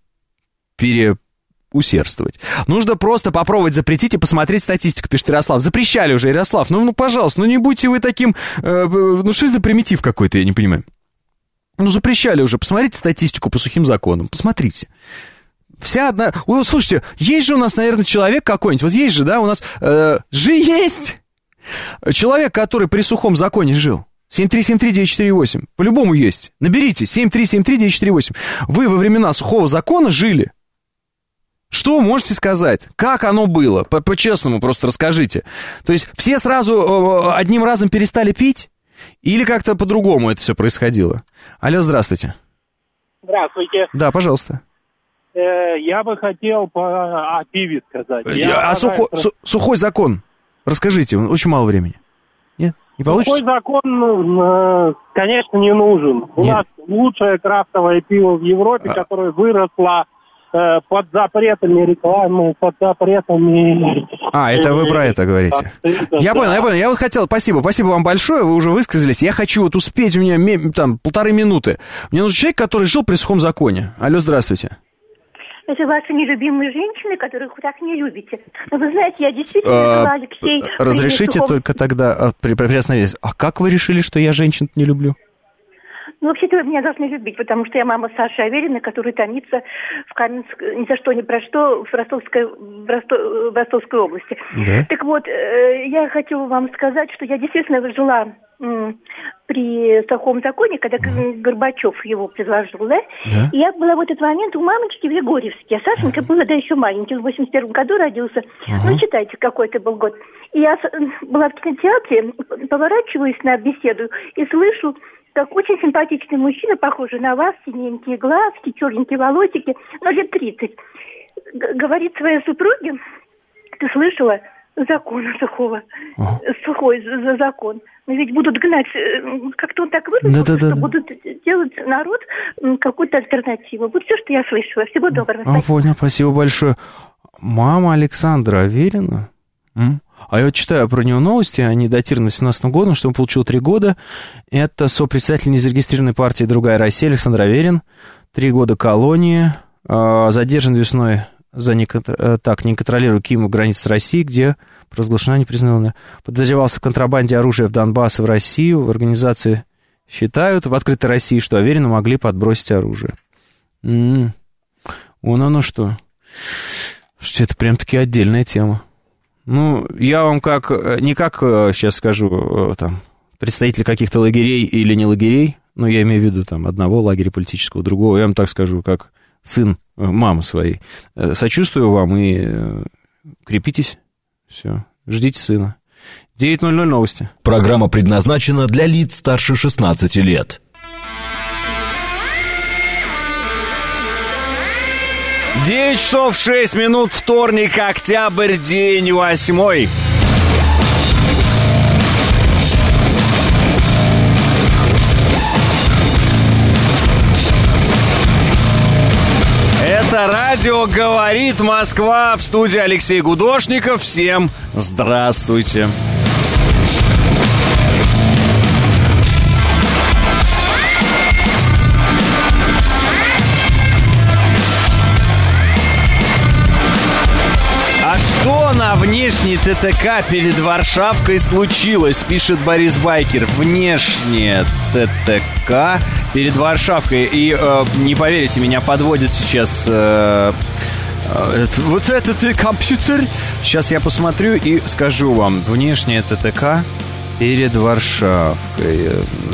переусердствовать. Нужно просто попробовать запретить и посмотреть статистику, пишет Ярослав. Запрещали уже, Ярослав, ну, ну пожалуйста, ну не будьте вы таким, э, ну что за примитив какой-то, я не понимаю. Ну, запрещали уже. Посмотрите статистику по сухим законам. Посмотрите. Вся одна... О, слушайте, есть же у нас, наверное, человек какой-нибудь. Вот есть же, да, у нас... Э, же есть! Человек, который при сухом законе жил. семь три семь три девять четыре восемь. По-любому есть. Наберите. семь три семь три девять четыре восемь. Вы во времена сухого закона жили. Что можете сказать? Как оно было? По-честному просто расскажите. То есть все сразу э, одним разом перестали пить? Или как-то по-другому это все происходило? Алло, здравствуйте. Здравствуйте. Да, пожалуйста. Э, я бы хотел по, о пиве сказать. Я а сухой, про... су, сухой закон, расскажите, очень мало времени. Нет? Не получится? Сухой закон, ну, конечно, не нужен. У Нет. нас лучшее крафтовое пиво в Европе, а... которое выросло э, под запретами рекламы, под запретами... А, это вы про это говорите. Я понял, я понял. Я вот хотел, спасибо, спасибо вам большое, вы уже высказались. Я хочу вот успеть, у меня там полторы минуты. Мне нужен человек, который жил при сухом законе. Алло, здравствуйте. Это ваши нелюбимые женщины, которых вы так не любите. Но вы знаете, я действительно жила, Алексей... Разрешите сухом... только тогда приостановиться. А как вы решили, что я женщин не люблю? Ну, вообще-то вы меня должны любить, потому что я мама Саши Авериной, которая томится в Каменск... ни за что, ни про что, в Ростовской, в Ростов... в Ростовской области. Да? Так вот, э, я хочу вам сказать, что я действительно жила м, при сухом законе, когда mm. Горбачев его предложил, да? Да? И я была в этот момент у мамочки в Егорьевске. А Сашенька был, да, еще маленький, в восемьдесят первом году родился. Uh-huh. Ну, читайте, какой это был год. И я была в кинотеатре, поворачиваюсь на беседу и слышу, как очень симпатичный мужчина, похожий на вас, синенькие глазки, черненькие волосики, ну, лет тридцать, г- говорит своей супруге: ты слышала, закон сухого, ага. сухой за, за закон. Но ведь будут гнать, как-то он так выразил, да, да, что да, будут делать народ какую-то альтернативу. Вот все, что я слышала. Всего доброго. А, понял, спасибо большое. Мама Александра Аверина? М? А я вот читаю про него новости, они датированы семнадцатым годом, что он получил три года. Это сопредседатель незарегистрированной партии «Другая Россия» Александр Аверин. Три года колонии. Задержан весной за неконтр... так, неконтролируемую Киеву границы с Россией, где провозглашена непризнанная. Подозревался в контрабанде оружия в Донбасс и в Россию. В организации считают в открытой России, что Аверину могли подбросить оружие. М-м-м. Вон оно что. Что это прям-таки отдельная тема. Ну, я вам как, не как сейчас скажу, там, представитель каких-то лагерей или не лагерей, ну, я имею в виду, там, одного лагеря политического, другого, я вам так скажу, как сын мамы своей. Сочувствую вам и крепитесь, все, ждите сына. девять ноль ноль новости. Программа предназначена для лиц старше шестнадцати лет. девять часов шесть минут, вторник, октябрь, день восьмой. Это Это радио «Говорит Москва», в студии Алексей Гудошников. Всем здравствуйте. А что на внешней ТТК перед Варшавкой случилось, пишет Борис Байкер. Внешняя ТТК перед Варшавкой. И э, не поверите, меня подводит сейчас э, э, вот этот компьютер. Сейчас я посмотрю и скажу вам. Внешняя ТТК перед Варшавкой.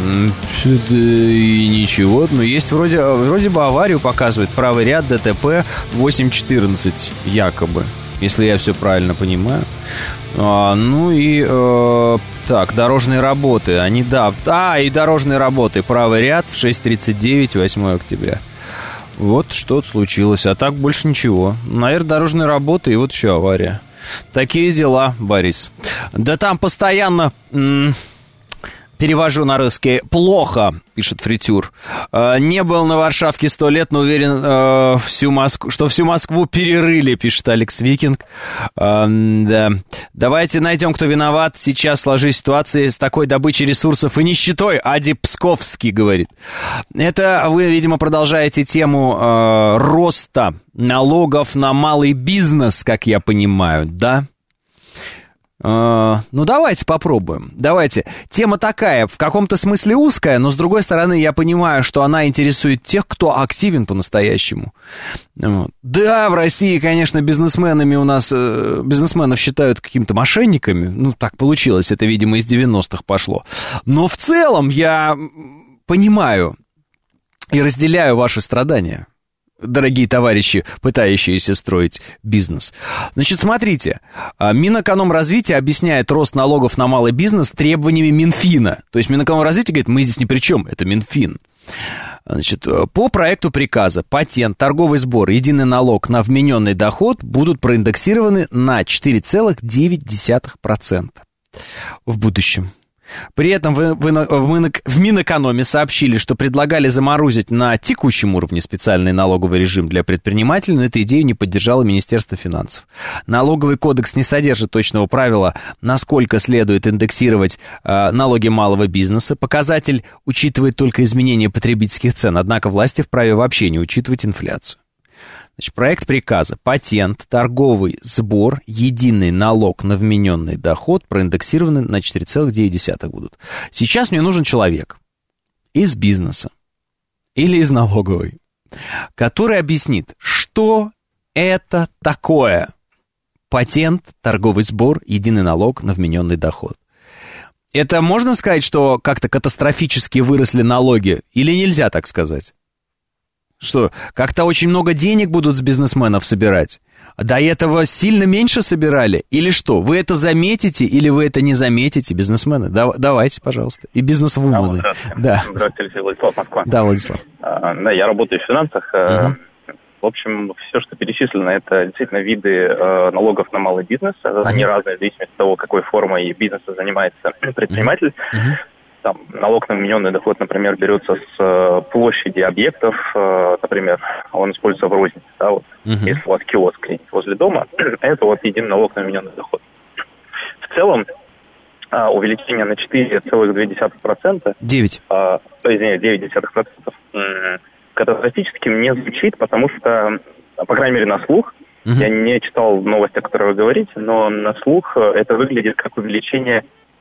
И ничего. Но есть вроде, вроде бы аварию показывает. Правый ряд ДТП восемь четырнадцать якобы. Если я все правильно понимаю. А, ну и э, так, дорожные работы. Они, да. А, и дорожные работы. Правый ряд в шесть тридцать девять, восьмое октября. Вот что-то случилось. А так больше ничего. Наверное, дорожные работы и вот еще авария. Такие дела, Борис. Да там постоянно... М- Перевожу на русский. Плохо, пишет Фритюр. Э, не был на Варшавке сто лет, но уверен, э, всю Москву, что всю Москву перерыли, пишет Алекс Викинг. Э, да. Давайте найдем, кто виноват. Сейчас сложилась ситуация с такой добычей ресурсов и нищетой. Ади Псковский говорит. Это вы, видимо, продолжаете тему э, роста налогов на малый бизнес, как я понимаю, да? Uh, ну, давайте попробуем. Давайте. Тема такая, в каком-то смысле узкая, но, с другой стороны, я понимаю, что она интересует тех, кто активен по-настоящему. Вот. Да, в России, конечно, бизнесменами у нас... Э, бизнесменов считают какими-то мошенниками. Ну, так получилось. Это, видимо, из девяностых пошло. Но в целом я понимаю и разделяю ваши страдания, дорогие товарищи, пытающиеся строить бизнес. Значит, смотрите, Минэкономразвития объясняет рост налогов на малый бизнес требованиями Минфина. То есть Минэкономразвитие говорит, мы здесь ни при чем, это Минфин. Значит, по проекту приказа патент, торговый сбор, единый налог на вмененный доход будут проиндексированы на четыре целых девять десятых процента в будущем. При этом в, в, в Минэкономе сообщили, что предлагали заморозить на текущем уровне специальный налоговый режим для предпринимателей, но эту идею не поддержало Министерство финансов. Налоговый кодекс не содержит точного правила, насколько следует индексировать э, налоги малого бизнеса. Показатель учитывает только изменение потребительских цен, однако власти вправе вообще не учитывать инфляцию. Значит, проект приказа, патент, торговый сбор, единый налог на вмененный доход проиндексированы на четыре целых девять десятых будут. Сейчас мне нужен человек из бизнеса или из налоговой, который объяснит, что это такое патент, торговый сбор, единый налог на вмененный доход. Это можно сказать, что как-то катастрофически выросли налоги, или нельзя так сказать? Что, как-то очень много денег будут с бизнесменов собирать? До этого сильно меньше собирали? Или что? Вы это заметите или вы это не заметите, бизнесмены? Да, давайте, пожалуйста. И бизнес-вумены. Здравствуйте. Да. Здравствуйте, Владислав, Москва. Да, Владислав. А, да, я работаю в финансах. Uh-huh. В общем, все, что перечислено, это действительно виды э, налогов на малый бизнес. Uh-huh. Они разные в зависимости от того, какой формой бизнеса занимается предприниматель. Uh-huh. Там, налог на вмененный доход, например, берется с э, площади объектов, э, например, он используется в рознице, да, вот, uh-huh. если у вас киоск возле дома, это вот единый налог на вмененный доход. В целом, э, увеличение на четыре целых две десятых процента, девять, э, извините, девять десятых процента э, катастрофическим не звучит, потому что, по крайней мере, на слух, uh-huh. я не читал новости, о которой вы говорите, но на слух это выглядит как увеличение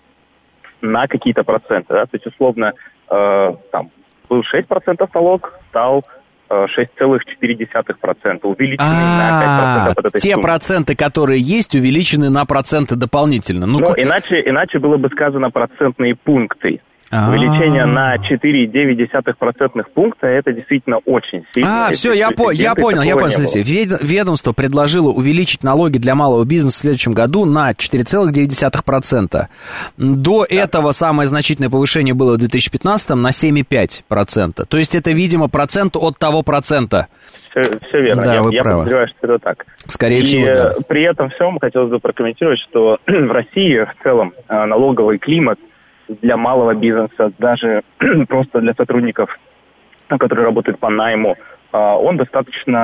на какие-то проценты, да, то есть, условно, э, там, был шесть процентов налог, стал э, шесть целых четыре десятых процента, увеличенный на пять процентов от этой те суммы. Проценты, которые есть, увеличены на проценты дополнительно. Ну, Но иначе, иначе было бы сказано процентные пункты. А-а-а. Увеличение на четыре целых девять десятых процентных пункта, это действительно очень сильно. А, все, я, по- я понял, я понял, смотрите, ведомство предложило увеличить налоги для малого бизнеса в следующем году на четыре целых девять десятых процента. До да. этого самое значительное повышение было в две тысячи пятнадцатом на семь целых пять десятых процента. То есть это, видимо, процент от того процента. Все, все верно, да, я, вы я правы. подозреваю, что это так. Скорее И всего, да. при этом всем хотелось бы прокомментировать, что в России в целом налоговый климат для малого бизнеса, даже просто для сотрудников, которые работают по найму, он достаточно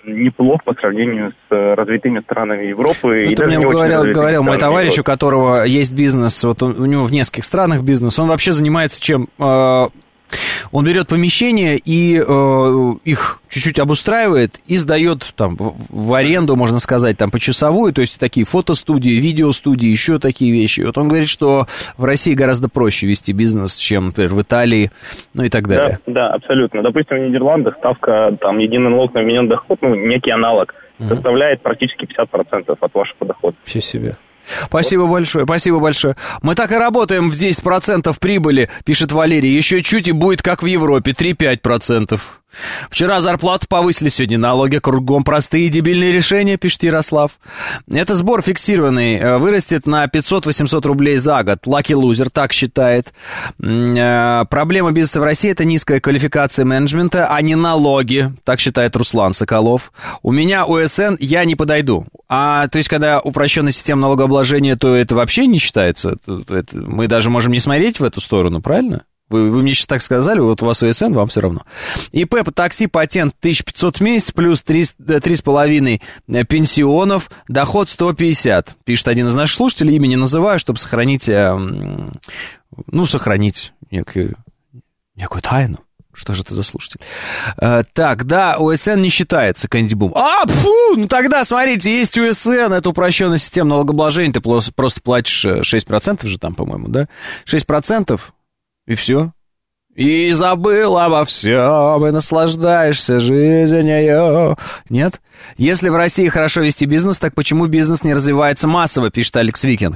неплох по сравнению с развитыми странами Европы. Это мне говорил, говорил мой товарищ, у которого есть бизнес, вот он, у него в нескольких странах бизнес, он вообще занимается чем? Он берет помещения и э, их чуть-чуть обустраивает и сдает там в, в аренду, можно сказать, там почасовую, то есть такие фотостудии, видеостудии, еще такие вещи. Вот он говорит, что в России гораздо проще вести бизнес, чем, например, в Италии, ну и так далее. Да, да, абсолютно. Допустим, в Нидерландах ставка, там, единый налог на вмененный доход, ну, некий аналог, угу. составляет практически пятьдесят процентов от вашего дохода. Все себе. Спасибо большое, спасибо большое. Мы так и работаем в десять процентов прибыли, пишет Валерий. Еще чуть и будет как в Европе, три-пять процентов. Вчера зарплату повысили, сегодня налоги, кругом простые и дебильные решения, пишет Ярослав. Это сбор фиксированный, вырастет на пятьсот-восемьсот рублей за год. Lucky loser так считает. Проблема бизнеса в России — это низкая квалификация менеджмента, а не налоги, так считает Руслан Соколов. У меня У С Н, я не подойду. А то есть, когда упрощенная система налогообложения, то это вообще не считается? Это, мы даже можем не смотреть в эту сторону, правильно? Вы, вы мне сейчас так сказали, вот у вас У С Н, вам все равно. ИП по такси, патент тысяча пятьсот в месяц, плюс три с половиной пенсионов, доход сто пятьдесят. Пишет один из наших слушателей, имя не называю, чтобы сохранить, ну, сохранить некую, некую тайну. Что же это за слушатель? А, так, да, У С Н не считается, Кэнди Бум. А, фу, ну тогда, смотрите, есть У С Н, это упрощенная система налогообложения, ты просто платишь шесть процентов же там, по-моему, да? шесть процентов. И все. И забыл обо всем, и наслаждаешься жизнью. Нет? Если в России хорошо вести бизнес, так почему бизнес не развивается массово, пишет Алекс Викинг.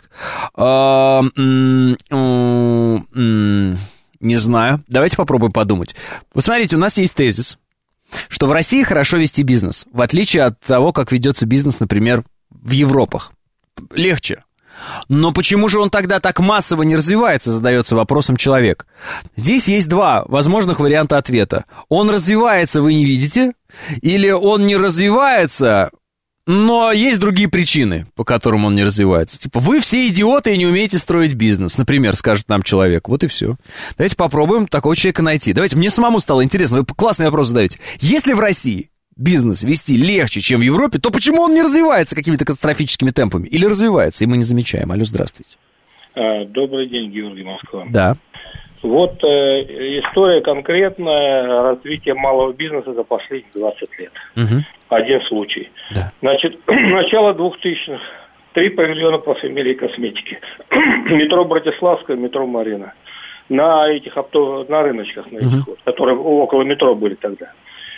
Не знаю. Давайте попробуем подумать. Вот смотрите, у нас есть тезис, что в России хорошо вести бизнес, в отличие от того, как ведется бизнес, например, в Европах. Легче. Но почему же он тогда так массово не развивается, задается вопросом человек. Здесь есть два возможных варианта ответа. Он развивается, вы не видите, или он не развивается, но есть другие причины, по которым он не развивается. Типа, вы все идиоты и не умеете строить бизнес, например, скажет нам человек. Вот и все. Давайте попробуем такого человека найти. Давайте, мне самому стало интересно, вы классный вопрос задаете. Если в России бизнес вести легче, чем в Европе, то почему он не развивается какими-то катастрофическими темпами? Или развивается, и мы не замечаем? Алло, здравствуйте. Добрый день, Георгий, Москва. Да. Вот э, история конкретная развития малого бизнеса за последние двадцать лет. Угу. Один случай. Да. Значит, начало двухтысячных. Три павильона по фамилии косметики. Метро Братиславская, метро Марина. На этих авто, на рыночках, на этих, угу. которые около метро были тогда.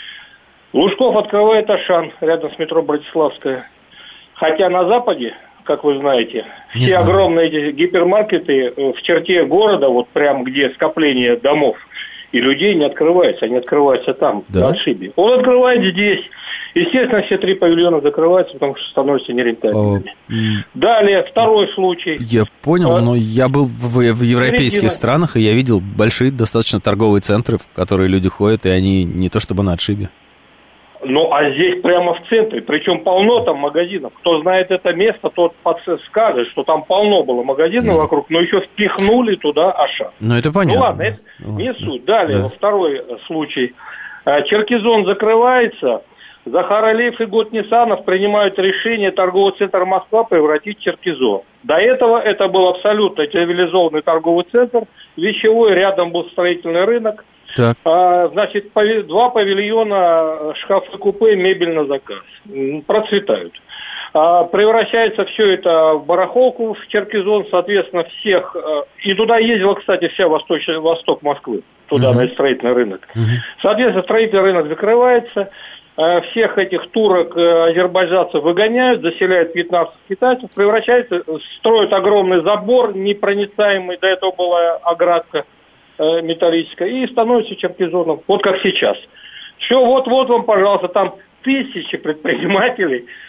Лужков открывает Ашан рядом с метро Братиславская. Хотя на Западе, как вы знаете, не все знаю. огромные эти гипермаркеты в черте города, вот прям где скопление домов и людей, не открываются. Они открываются там, да? на отшибе. Он открывает здесь. Естественно, все три павильона закрываются, потому что становятся нерентабельными. О, Далее, второй случай. Я понял, а, но я был в, в европейских Средина. странах, и я видел большие достаточно торговые центры, в которые люди ходят, и они не то чтобы на отшибе. Ну, а здесь прямо в центре, причем полно там магазинов. Кто знает это место, тот скажет, что там полно было магазинов mm. вокруг, но еще впихнули туда Ашан. Ну, это понятно. Ну, ладно, это oh. не суть. Далее, да. второй случай. Черкизон закрывается, Захар Алиев и Год Ниссанов принимают решение торговый центр Москва превратить в Черкизон. До этого это был абсолютно цивилизованный торговый центр, вещевой, рядом был строительный рынок. Так. А, значит, два павильона, шкафы-купе, мебель на заказ. Процветают. А, превращается все это в барахолку, в Черкизон, соответственно, всех... И туда ездила, кстати, вся восточный, восток Москвы, туда, uh-huh. на строительный рынок. Uh-huh. Соответственно, строительный рынок закрывается, всех этих турок, азербайджанцев выгоняют, заселяют пятнадцать китайцев, превращается, строят огромный забор непроницаемый, до этого была оградка металлическая, и становится Черкизоном, вот как сейчас. Все, вот-вот вам, пожалуйста, там тысячи предпринимателей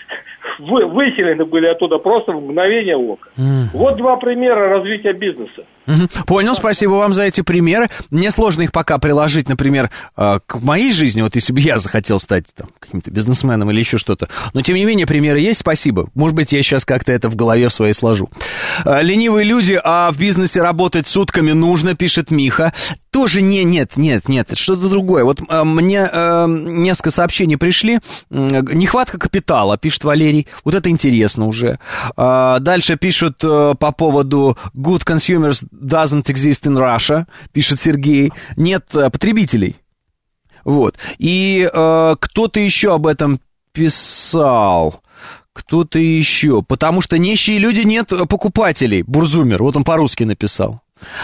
вы, выселены были оттуда просто в мгновение ока. Mm. Вот два примера развития бизнеса. Mm-hmm. Понял, спасибо вам за эти примеры. Мне сложно их пока приложить, например, к моей жизни, вот если бы я захотел стать там, каким-то бизнесменом или еще что-то. Но, тем не менее, примеры есть, спасибо. Может быть, я сейчас как-то это в голове своей сложу. Ленивые люди, а в бизнесе работать сутками нужно, пишет Миха. Тоже не, нет, нет, нет, это что-то другое. Вот э, мне э, несколько сообщений пришли. Нехватка капитала, пишет Валерий. Вот это интересно уже. Э, дальше пишут э, по поводу good consumers doesn't exist in Russia, пишет Сергей. Нет э, потребителей. Вот. И э, кто-то еще об этом писал. Кто-то еще. Потому что нищие люди, нет покупателей. Бурзумер. Вот он по-русски написал.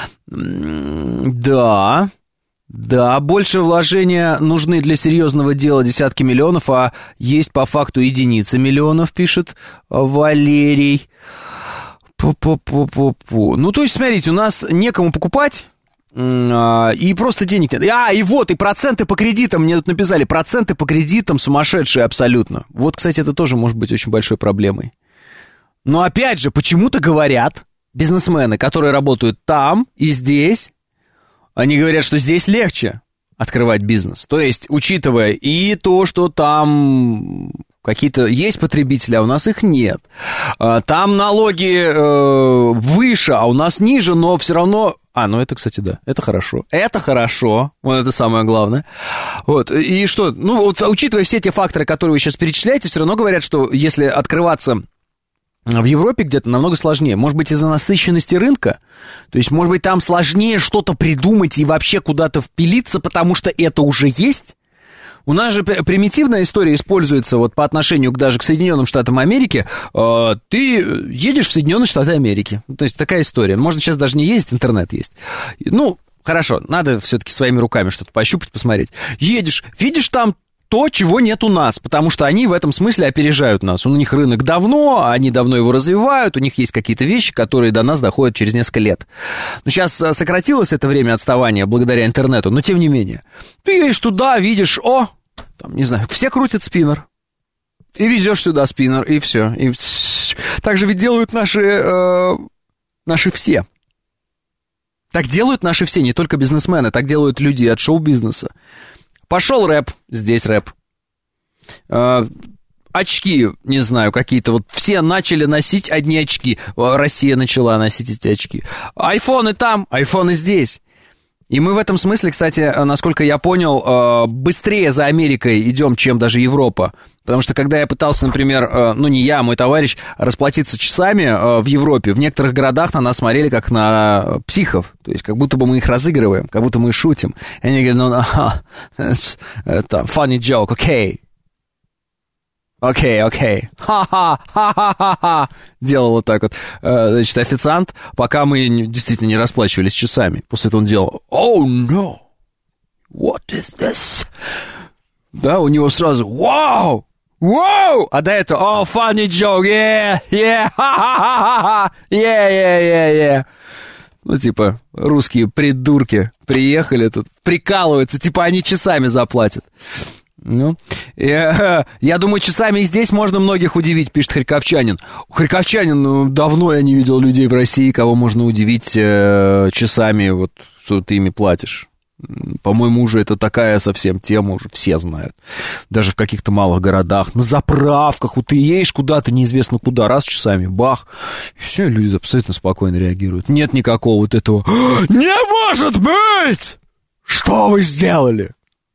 Да, да, больше вложения нужны для серьезного дела десятки миллионов, а есть по факту единицы миллионов, пишет Валерий. Пу-пу-пу-пу-пу. Ну, то есть, смотрите, у нас некому покупать, и просто денег нет. А, и вот, и проценты по кредитам, мне тут написали, проценты по кредитам сумасшедшие абсолютно. Вот, кстати, это тоже может быть очень большой проблемой. Но опять же, почему-то говорят бизнесмены, которые работают там и здесь, они говорят, что здесь легче открывать бизнес. То есть, учитывая и то, что там какие-то есть потребители, а у нас их нет. Там налоги э, выше, а у нас ниже, но все равно... А, ну это, кстати, да, это хорошо. Это хорошо, вот это самое главное. Вот, и что, ну, вот, учитывая все те факторы, которые вы сейчас перечисляете, все равно говорят, что если открываться... В Европе где-то намного сложнее. Может быть, из-за насыщенности рынка. То есть, может быть, там сложнее что-то придумать и вообще куда-то впилиться, потому что это уже есть. У нас же примитивная история используется вот по отношению к, даже к Соединенным Штатам Америки. Э, ты едешь в Соединенные Штаты Америки. То есть, такая история. Можно сейчас даже не ездить, интернет есть. Ну, хорошо, надо все-таки своими руками что-то пощупать, посмотреть. Едешь, видишь там то, чего нет у нас, потому что они в этом смысле опережают нас. У них рынок давно, они давно его развивают, у них есть какие-то вещи, которые до нас доходят через несколько лет. Но сейчас сократилось это время отставания благодаря интернету, но тем не менее. Ты едешь туда, видишь, о, там, не знаю, все крутят спиннер. И везешь сюда спиннер, и все. И... Так же ведь делают наши, э, наши все. Так делают наши все, не только бизнесмены, так делают люди от шоу-бизнеса. Пошел рэп, здесь рэп. Э, очки, не знаю, какие-то вот все начали носить одни очки. Россия начала носить эти очки. Айфоны там, айфоны здесь. И мы в этом смысле, кстати, насколько я понял, быстрее за Америкой идем, чем даже Европа. Потому что когда я пытался, например, ну не я, а мой товарищ, расплатиться часами в Европе, в некоторых городах на нас смотрели как на психов. То есть как будто бы мы их разыгрываем, как будто мы шутим. И они говорят, ну, ага, это funny joke, окей. Окей, окей. Ха-ха, ха-ха-ха-ха. Делал вот так вот, значит, официант, пока мы действительно не расплачивались часами. После этого он делал, oh no, what is this? Да, у него сразу, вау, вау, а до этого, oh, funny joke, yeah, yeah, ха-ха-ха-ха, yeah, yeah, yeah, yeah. Ну, типа, русские придурки приехали тут, прикалываются, типа, они часами заплатят. Ну, я, я думаю, часами и здесь можно многих удивить, пишет Харьковчанин. Харьковчанин, ну, давно я не видел людей в России, кого можно удивить э, часами, вот, что ты ими платишь. По-моему, уже это такая совсем тема, уже все знают. Даже в каких-то малых городах, на заправках, вот ты едешь куда-то, неизвестно куда, раз часами, бах. И все, люди абсолютно спокойно реагируют. Нет никакого вот этого «Не может быть! Что вы сделали?»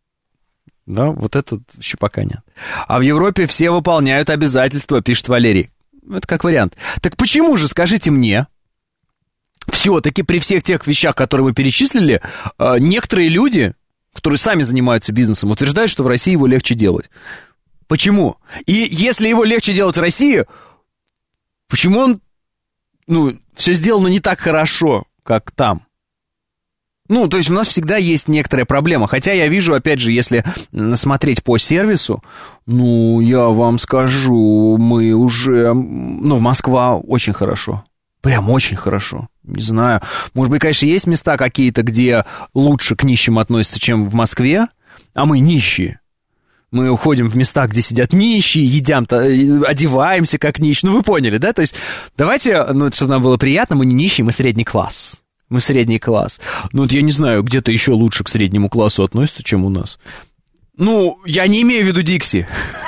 Да, вот это еще пока нет. А в Европе все выполняют обязательства, пишет Валерий. Это как вариант. Так почему же, скажите мне, все-таки при всех тех вещах, которые мы перечислили, некоторые люди, которые сами занимаются бизнесом, утверждают, что в России его легче делать. Почему? И если его легче делать в России, почему он, ну, все сделано не так хорошо, как там? Ну, то есть у нас всегда есть некоторая проблема. Хотя я вижу, опять же, если смотреть по сервису, ну, я вам скажу, мы уже... Ну, Москва очень хорошо. Прям очень хорошо. Не знаю. Может быть, конечно, есть места какие-то, где лучше к нищим относятся, чем в Москве, а мы нищие. Мы уходим в места, где сидят нищие, едим, одеваемся как нищие. Ну, вы поняли, да? То есть давайте, ну, чтобы нам было приятно, мы не нищие, мы средний класс. Мы средний класс. Ну, вот я не знаю, где-то еще лучше к среднему классу относятся, чем у нас. Ну, я не имею в виду Дикси.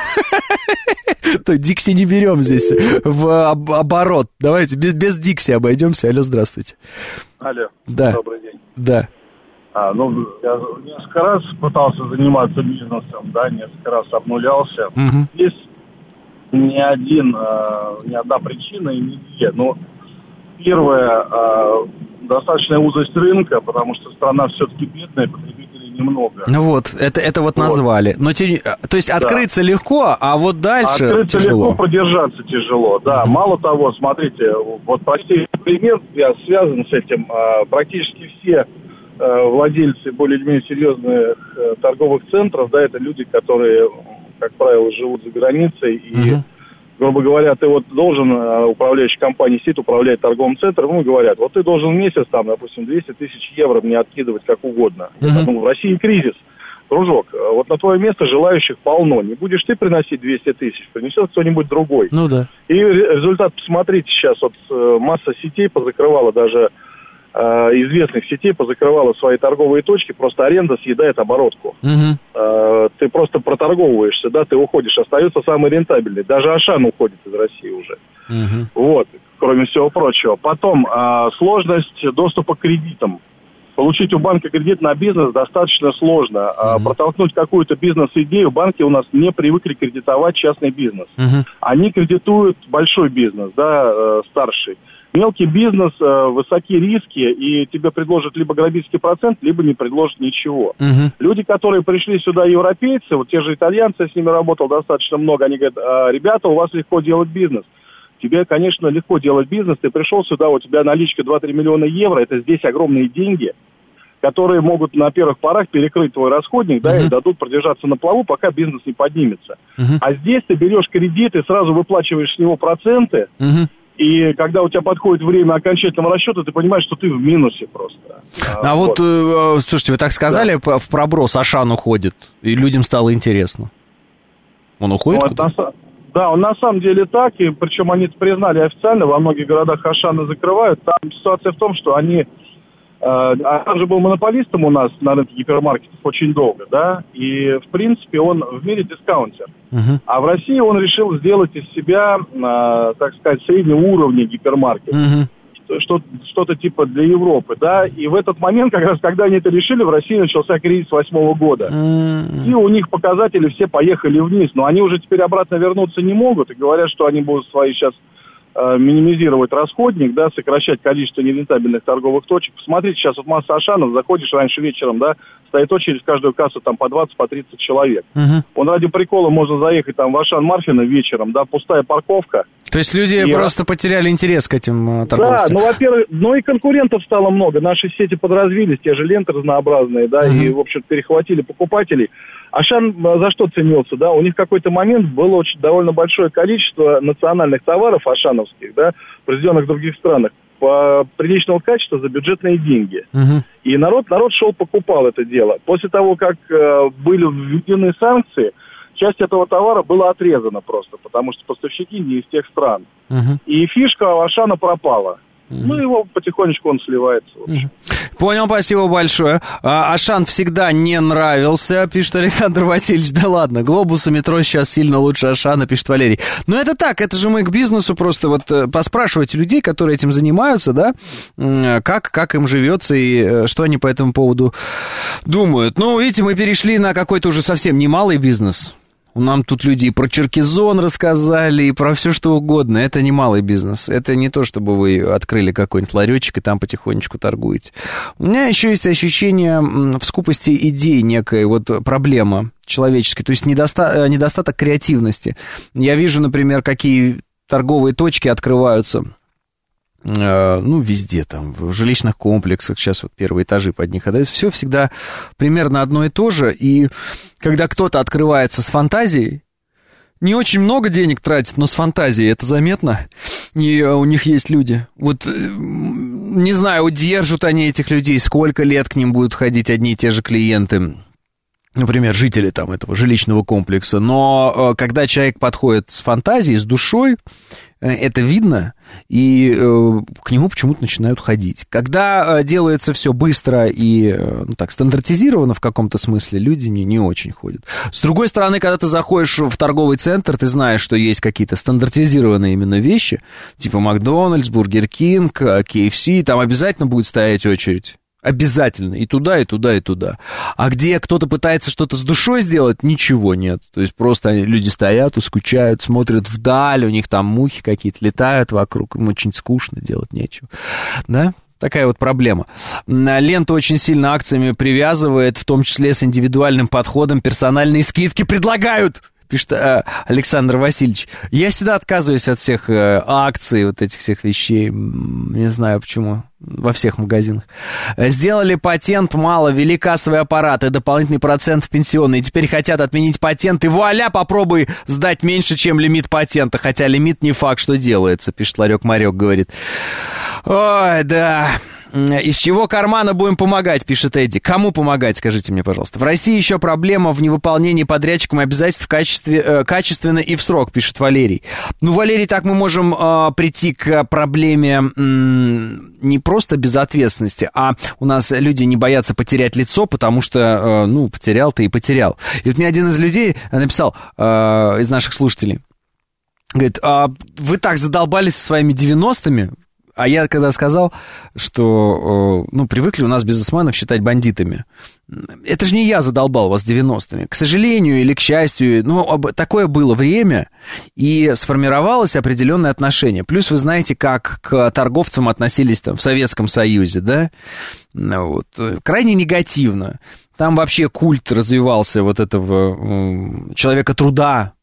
Дикси не берем здесь в оборот. Давайте без, без Дикси обойдемся. Алло, здравствуйте. Алло, да. Добрый день. Да. А, ну, я несколько раз пытался заниматься бизнесом, да, несколько раз обнулялся. Угу. Здесь ни один, э, ни одна причина и не две. Но первое, э, достаточная узость рынка, потому что страна все-таки бедная, потребителей немного. Ну вот, это, это вот, вот назвали. Но, те, то есть открыться да. легко, а вот дальше открыться тяжело. легко, продержаться тяжело, да. Mm-hmm. Мало того, смотрите, вот простейший пример связан с этим. Практически все владельцы более-менее серьезных торговых центров, да, это люди, которые, как правило, живут за границей и, uh-huh. грубо говоря, ты вот должен, управляющая компания сидит, управляет торговым центром, ну, говорят, вот ты должен в месяц, там, допустим, двести тысяч евро мне откидывать как угодно. Uh-huh. Ну, в России кризис, дружок, вот на твое место желающих полно. Не будешь ты приносить двести тысяч, принесет кто-нибудь другой. Ну да. И результат, посмотрите, сейчас вот масса сетей позакрывала даже известных сетей, позакрывала свои торговые точки, просто аренда съедает оборотку. Uh-huh. Ты просто проторговываешься, да, ты уходишь, остается самый рентабельный. Даже Ашан уходит из России уже. Uh-huh. Вот, кроме всего прочего. Потом сложность доступа к кредитам. Получить у банка кредит на бизнес достаточно сложно. Uh-huh. Протолкнуть какую-то бизнес-идею, банки у нас не привыкли кредитовать частный бизнес. Uh-huh. Они кредитуют большой бизнес, да, старший. Мелкий бизнес, э, высокие риски, и тебе предложат либо грабительский процент, либо не предложат ничего. Uh-huh. Люди, которые пришли сюда, европейцы, вот те же итальянцы, я с ними работал достаточно много, они говорят, ребята, у вас легко делать бизнес. Тебе, конечно, легко делать бизнес, ты пришел сюда, у тебя наличка два-три миллиона евро, это здесь огромные деньги, которые могут на первых порах перекрыть твой расходник, да, uh-huh. и дадут продержаться на плаву, пока бизнес не поднимется. Uh-huh. А здесь ты берешь кредит и сразу выплачиваешь с него проценты, uh-huh. И когда у тебя подходит время окончательного расчета, ты понимаешь, что ты в минусе просто. А, а вот, вот, слушайте, вы так сказали, да. в проброс Ашан уходит, и людям стало интересно. Он уходит? Ну, на, да, он на самом деле так, и причем они это признали официально, во многих городах Ашаны закрывают. Там ситуация в том, что они... Ашан же был монополистом у нас на рынке гипермаркетов очень долго, да, и, в принципе, он в мире дискаунтер. Uh-huh. А в России он решил сделать из себя, э, так сказать, среднего уровня гипермаркет. Uh-huh. Что, что-то типа для Европы, да, и в этот момент, как раз, когда они это решили, в России начался кризис восьмого года. Uh-huh. И у них показатели все поехали вниз, но они уже теперь обратно вернуться не могут, и говорят, что они будут свои сейчас минимизировать расходник, да, сокращать количество нерентабельных торговых точек. Посмотрите, сейчас вот масса Ашанов, заходишь раньше вечером, да, стоит очередь в каждую кассу там по двадцать, по тридцать человек. Uh-huh. Он ради прикола можно заехать там в Ашан Марфина вечером, да, пустая парковка. То есть люди и... просто потеряли интерес к этим торговцам? Да, ну, во-первых, ну и конкурентов стало много, наши сети подразвились, те же ленты разнообразные, да, uh-huh. и, в общем, перехватили покупателей. Ашан за что ценился, да, у них в какой-то момент было очень довольно большое количество национальных товаров ашановских, да, произведенных в других странах, по приличного качества за бюджетные деньги. Uh-huh. И народ, народ шел, покупал это дело. После того, как э, были введены санкции, часть этого товара была отрезана просто, потому что поставщики не из тех стран. Uh-huh. И фишка у Ашана пропала. Ну, его потихонечку он сливается. Понял, спасибо большое. А, Ашан всегда не нравился, пишет Александр Васильевич. Да ладно, глобусы метро сейчас сильно лучше Ашана, пишет Валерий. Но это так, это же мы к бизнесу просто вот поспрашивать людей, которые этим занимаются, да, как, как им живется и что они по этому поводу думают. Ну, видите, мы перешли на какой-то уже совсем немалый бизнес. Нам тут люди и про Черкизон рассказали, и про все что угодно. Это не малый бизнес. Это не то, чтобы вы открыли какой-нибудь ларечек и там потихонечку торгуете. У меня еще есть ощущение в скупости идей некой вот проблема человеческая, то есть недоста- недостаток креативности. Я вижу, например, какие торговые точки открываются. Ну, везде там, в жилищных комплексах, сейчас вот первые этажи под них отдаются, все всегда примерно одно и то же, и когда кто-то открывается с фантазией, не очень много денег тратит, но с фантазией, это заметно, и у них есть люди, вот, не знаю, удержат они этих людей, сколько лет к ним будут ходить одни и те же клиенты. например, жители там этого жилищного комплекса, но когда человек подходит с фантазией, с душой, это видно, и э, к нему почему-то начинают ходить. Когда э, делается все быстро и, э, ну так, стандартизировано в каком-то смысле, люди не, не очень ходят. С другой стороны, когда ты заходишь в торговый центр, ты знаешь, что есть какие-то стандартизированные именно вещи, типа Макдональдс, Бургер Кинг, кей эф си, там обязательно будет стоять очередь. Обязательно. И туда, и туда, и туда. А где кто-то пытается что-то с душой сделать, ничего нет. То есть просто люди стоят, скучают, смотрят вдаль, у них там мухи какие-то летают вокруг, им очень скучно, делать нечего. Да? Такая вот проблема. Лента очень сильно акциями привязывает, в том числе с индивидуальным подходом, персональные скидки предлагают. Пишет э, Александр Васильевич. Я всегда отказываюсь от всех э, акций, вот этих всех вещей. Не знаю почему. Во всех магазинах. Сделали патент, мало, ввели кассовый аппарат и дополнительный процент в пенсионный. И теперь хотят отменить патент. И вуаля, попробуй сдать меньше, чем лимит патента. Хотя лимит не факт, что делается, пишет Ларек-Марек, говорит. Ой, да... Из чего кармана будем помогать, пишет Эдди. Кому помогать, скажите мне, пожалуйста. В России еще проблема в невыполнении подрядчиком обязательств в качестве, э, качественно и в срок, пишет Валерий. Ну, Валерий, так мы можем э, прийти к проблеме э, не просто безответственности, а у нас люди не боятся потерять лицо, потому что, э, ну, потерял ты и потерял. И вот мне один из людей написал, э, из наших слушателей, говорит, а вы так задолбались со своими девяностыми. А я когда сказал, что, ну, привыкли у нас бизнесменов считать бандитами. Это же не я задолбал вас девяностыми. К сожалению или к счастью, ну, такое было время, и сформировалось определенное отношение. Плюс вы знаете, как к торговцам относились там в Советском Союзе, да? Вот. Крайне негативно. Там вообще культ развивался вот этого человека труда,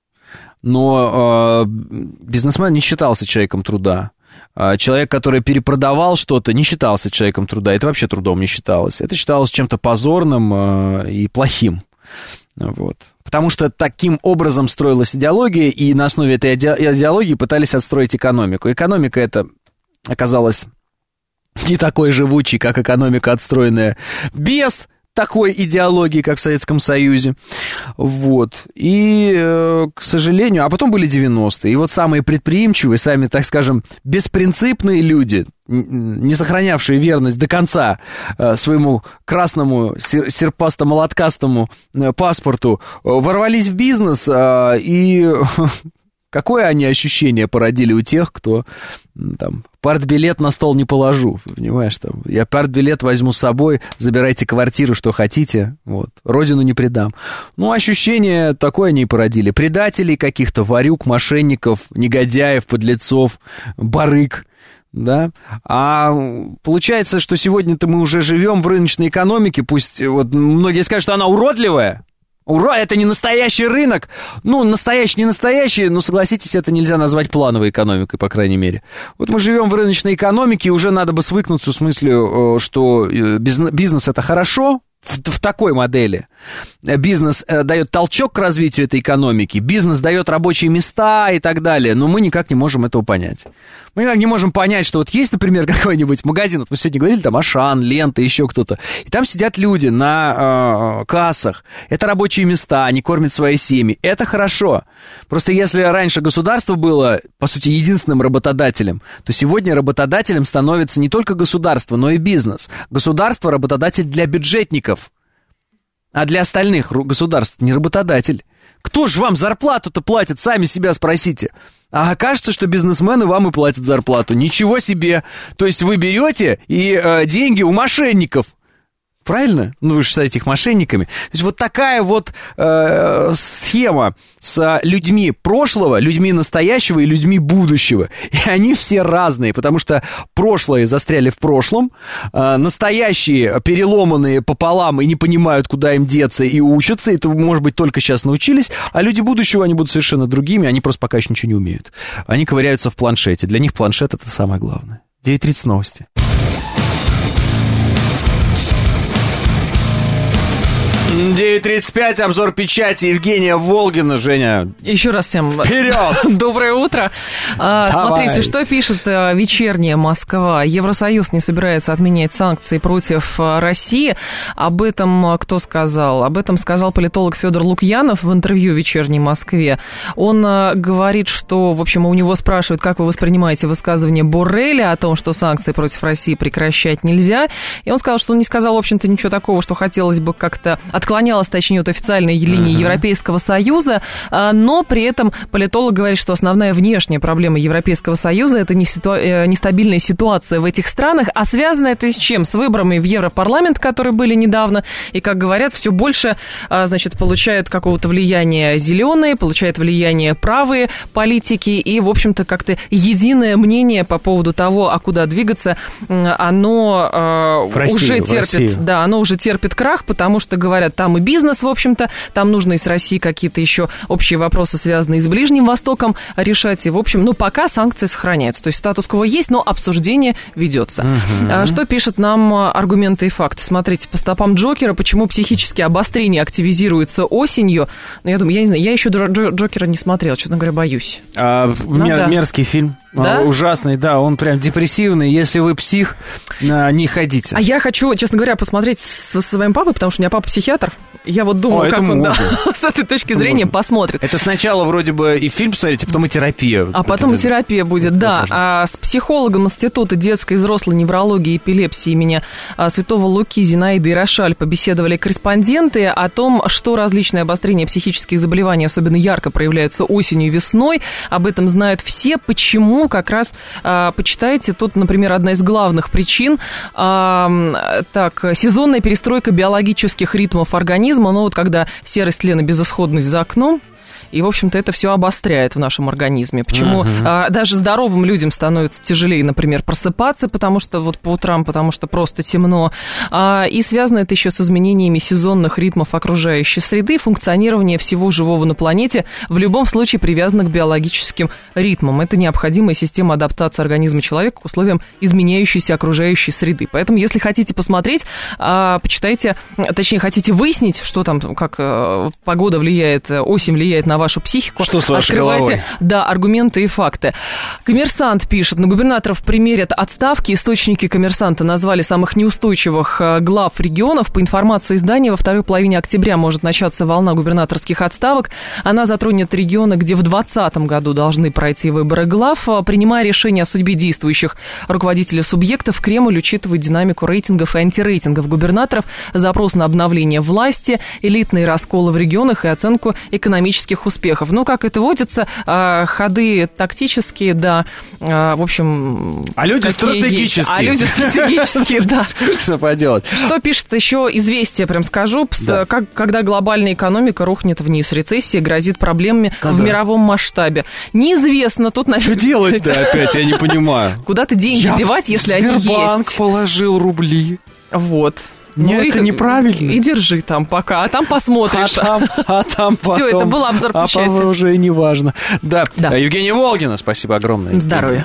но бизнесмен не считался человеком труда. Человек, который перепродавал что-то, не считался человеком труда. Это вообще трудом не считалось. Это считалось чем-то позорным и плохим. Вот. Потому что таким образом строилась идеология, и на основе этой идеологии пытались отстроить экономику. Экономика эта оказалась не такой живучей, как экономика, отстроенная без такой идеологии, как в Советском Союзе. Вот. И, э, к сожалению, а потом были девяностые. И вот самые предприимчивые, сами, так скажем, беспринципные люди, не сохранявшие верность до конца э, своему красному серпасто-молоткастому э, паспорту, э, ворвались в бизнес, э, и какое они ощущение породили у тех, кто там партбилет на стол не положу, понимаешь, там, я партбилет возьму с собой, забирайте квартиру, что хотите, вот, родину не предам. Ну, ощущение такое они и породили. Предателей каких-то, ворюк, мошенников, негодяев, подлецов, барыг, да, а получается, что сегодня-то мы уже живем в рыночной экономике, пусть вот многие скажут, что она уродливая. Ура, это не настоящий рынок. Ну, настоящий, не настоящий, но, согласитесь, это нельзя назвать плановой экономикой, по крайней мере. Вот мы живем в рыночной экономике, и уже надо бы свыкнуться с мыслью, что бизнес — это хорошо, в, в такой модели. Бизнес э, дает толчок к развитию этой экономики, бизнес дает рабочие места и так далее, но мы никак не можем этого понять. Мы никак не можем понять, что вот есть, например, какой-нибудь магазин, вот мы сегодня говорили, там, Ашан, Лента, еще кто-то, и там сидят люди на э, кассах, это рабочие места, они кормят свои семьи, это хорошо. Просто если раньше государство было, по сути, единственным работодателем, то сегодня работодателем становится не только государство, но и бизнес. Государство — работодатель для бюджетников. А для остальных государств не работодатель. Кто же вам зарплату-то платит? Сами себя спросите. А окажется, что бизнесмены вам и платят зарплату. Ничего себе! То есть вы берете и э, деньги у мошенников. Правильно? Ну, вы же считаете их мошенниками. То есть вот такая вот э, схема с людьми прошлого, людьми настоящего и людьми будущего. И они все разные, потому что прошлые застряли в прошлом, э, настоящие переломанные пополам и не понимают, куда им деться, и учатся, и, то, может быть, только сейчас научились, а люди будущего, они будут совершенно другими, они просто пока еще ничего не умеют. Они ковыряются в планшете. Для них планшет — это самое главное. девять тридцать новости. девять тридцать пять, обзор печати Евгения Волгина. Женя, еще раз всем вперед! Доброе утро. А, смотрите, что пишет вечерняя Москва. Евросоюз не собирается отменять санкции против России. Об этом кто сказал? Об этом сказал политолог Федор Лукьянов в интервью вечерней Москве. Он говорит, что, в общем, у него спрашивают, как вы воспринимаете высказывание Борреля о том, что санкции против России прекращать нельзя. И он сказал, что он не сказал, в общем-то, ничего такого, что хотелось бы как-то отклонялось, точнее, от официальной линии uh-huh. Европейского Союза, но при этом политолог говорит, что основная внешняя проблема Европейского Союза – это нестабильная ситуация в этих странах, а связано это с чем? С выборами в Европарламент, которые были недавно, и, как говорят, все больше, значит, получают какого-то влияния зеленые, получают влияние правые политики, и, в общем-то, как-то единое мнение по поводу того, а куда двигаться, оно Россию, уже терпит, да, оно уже терпит крах, потому что, говорят, там и бизнес, в общем-то, там нужно и с Россией какие-то еще общие вопросы, связанные с Ближним Востоком, решать. И, в общем, ну, пока санкции сохраняются. То есть статус-кво есть, но обсуждение ведется. Uh-huh. Что пишут нам аргументы и факты? Смотрите, по стопам Джокера, почему психические обострения активизируются осенью. Ну, я думаю, я не знаю, я еще Джокера не смотрел, честно говоря, боюсь. А, мер, да. Мерзкий фильм. Да? Ужасный, да, он прям депрессивный. Если вы псих, не ходите. А я хочу, честно говоря, посмотреть со своим папой, потому что у меня папа психиатр. Я вот думаю, О, как он да, с этой точки это зрения можно. Посмотрит. Это сначала вроде бы и фильм смотрите, потом и терапия. А потом и терапия будет, да. А с психологом Института детской и взрослой неврологии и эпилепсии имени Святого Луки Зинаидой Рошаль побеседовали корреспонденты о том, что различные обострения психических заболеваний особенно ярко проявляются осенью и весной. Об этом знают все. Почему? Как раз а, почитайте, тут, например, одна из главных причин, а, так, сезонная перестройка биологических ритмов организма, ну вот когда серость, лена, безысходность за окном, и, в общем-то, это все обостряет в нашем организме. Почему uh-huh. а, даже здоровым людям становится тяжелее, например, просыпаться, потому что вот по утрам, потому что просто темно. А, и связано это еще с изменениями сезонных ритмов окружающей среды. Функционирование всего живого на планете в любом случае привязано к биологическим ритмам. Это необходимая система адаптации организма человека к условиям изменяющейся окружающей среды. Поэтому, если хотите посмотреть, а, почитайте, точнее, хотите выяснить, что там, как а, погода влияет, осень влияет на вашу психику. Что с вашей головой? Да, аргументы и факты. Коммерсант пишет, на губернаторов примерят отставки. Источники Коммерсанта назвали самых неустойчивых глав регионов. По информации издания, во второй половине октября может начаться волна губернаторских отставок. Она затронет регионы, где в двадцатом году должны пройти выборы глав. Принимая решение о судьбе действующих руководителей субъектов, Кремль учитывает динамику рейтингов и антирейтингов губернаторов, запрос на обновление власти, элитные расколы в регионах и оценку экономических успехов. Ну, как это водится, ходы тактические, да, в общем... А люди стратегические. Есть. А люди стратегические, да. Что поделать? Что пишет еще «Известия», прям скажу, да. как, когда глобальная экономика рухнет вниз, рецессия грозит проблемами когда? В мировом масштабе. Неизвестно, тут... Что делать-то опять, я не понимаю. Куда ты деньги Я девать, если они есть? Сбербанк положил рубли. Вот. Нет, ну, это неправильно. И держи там пока, а там посмотришь. А там, а там потом. Все, это был обзор печати. А уже не важно. Да. да. Евгения Волгина, спасибо огромное. Здоровья.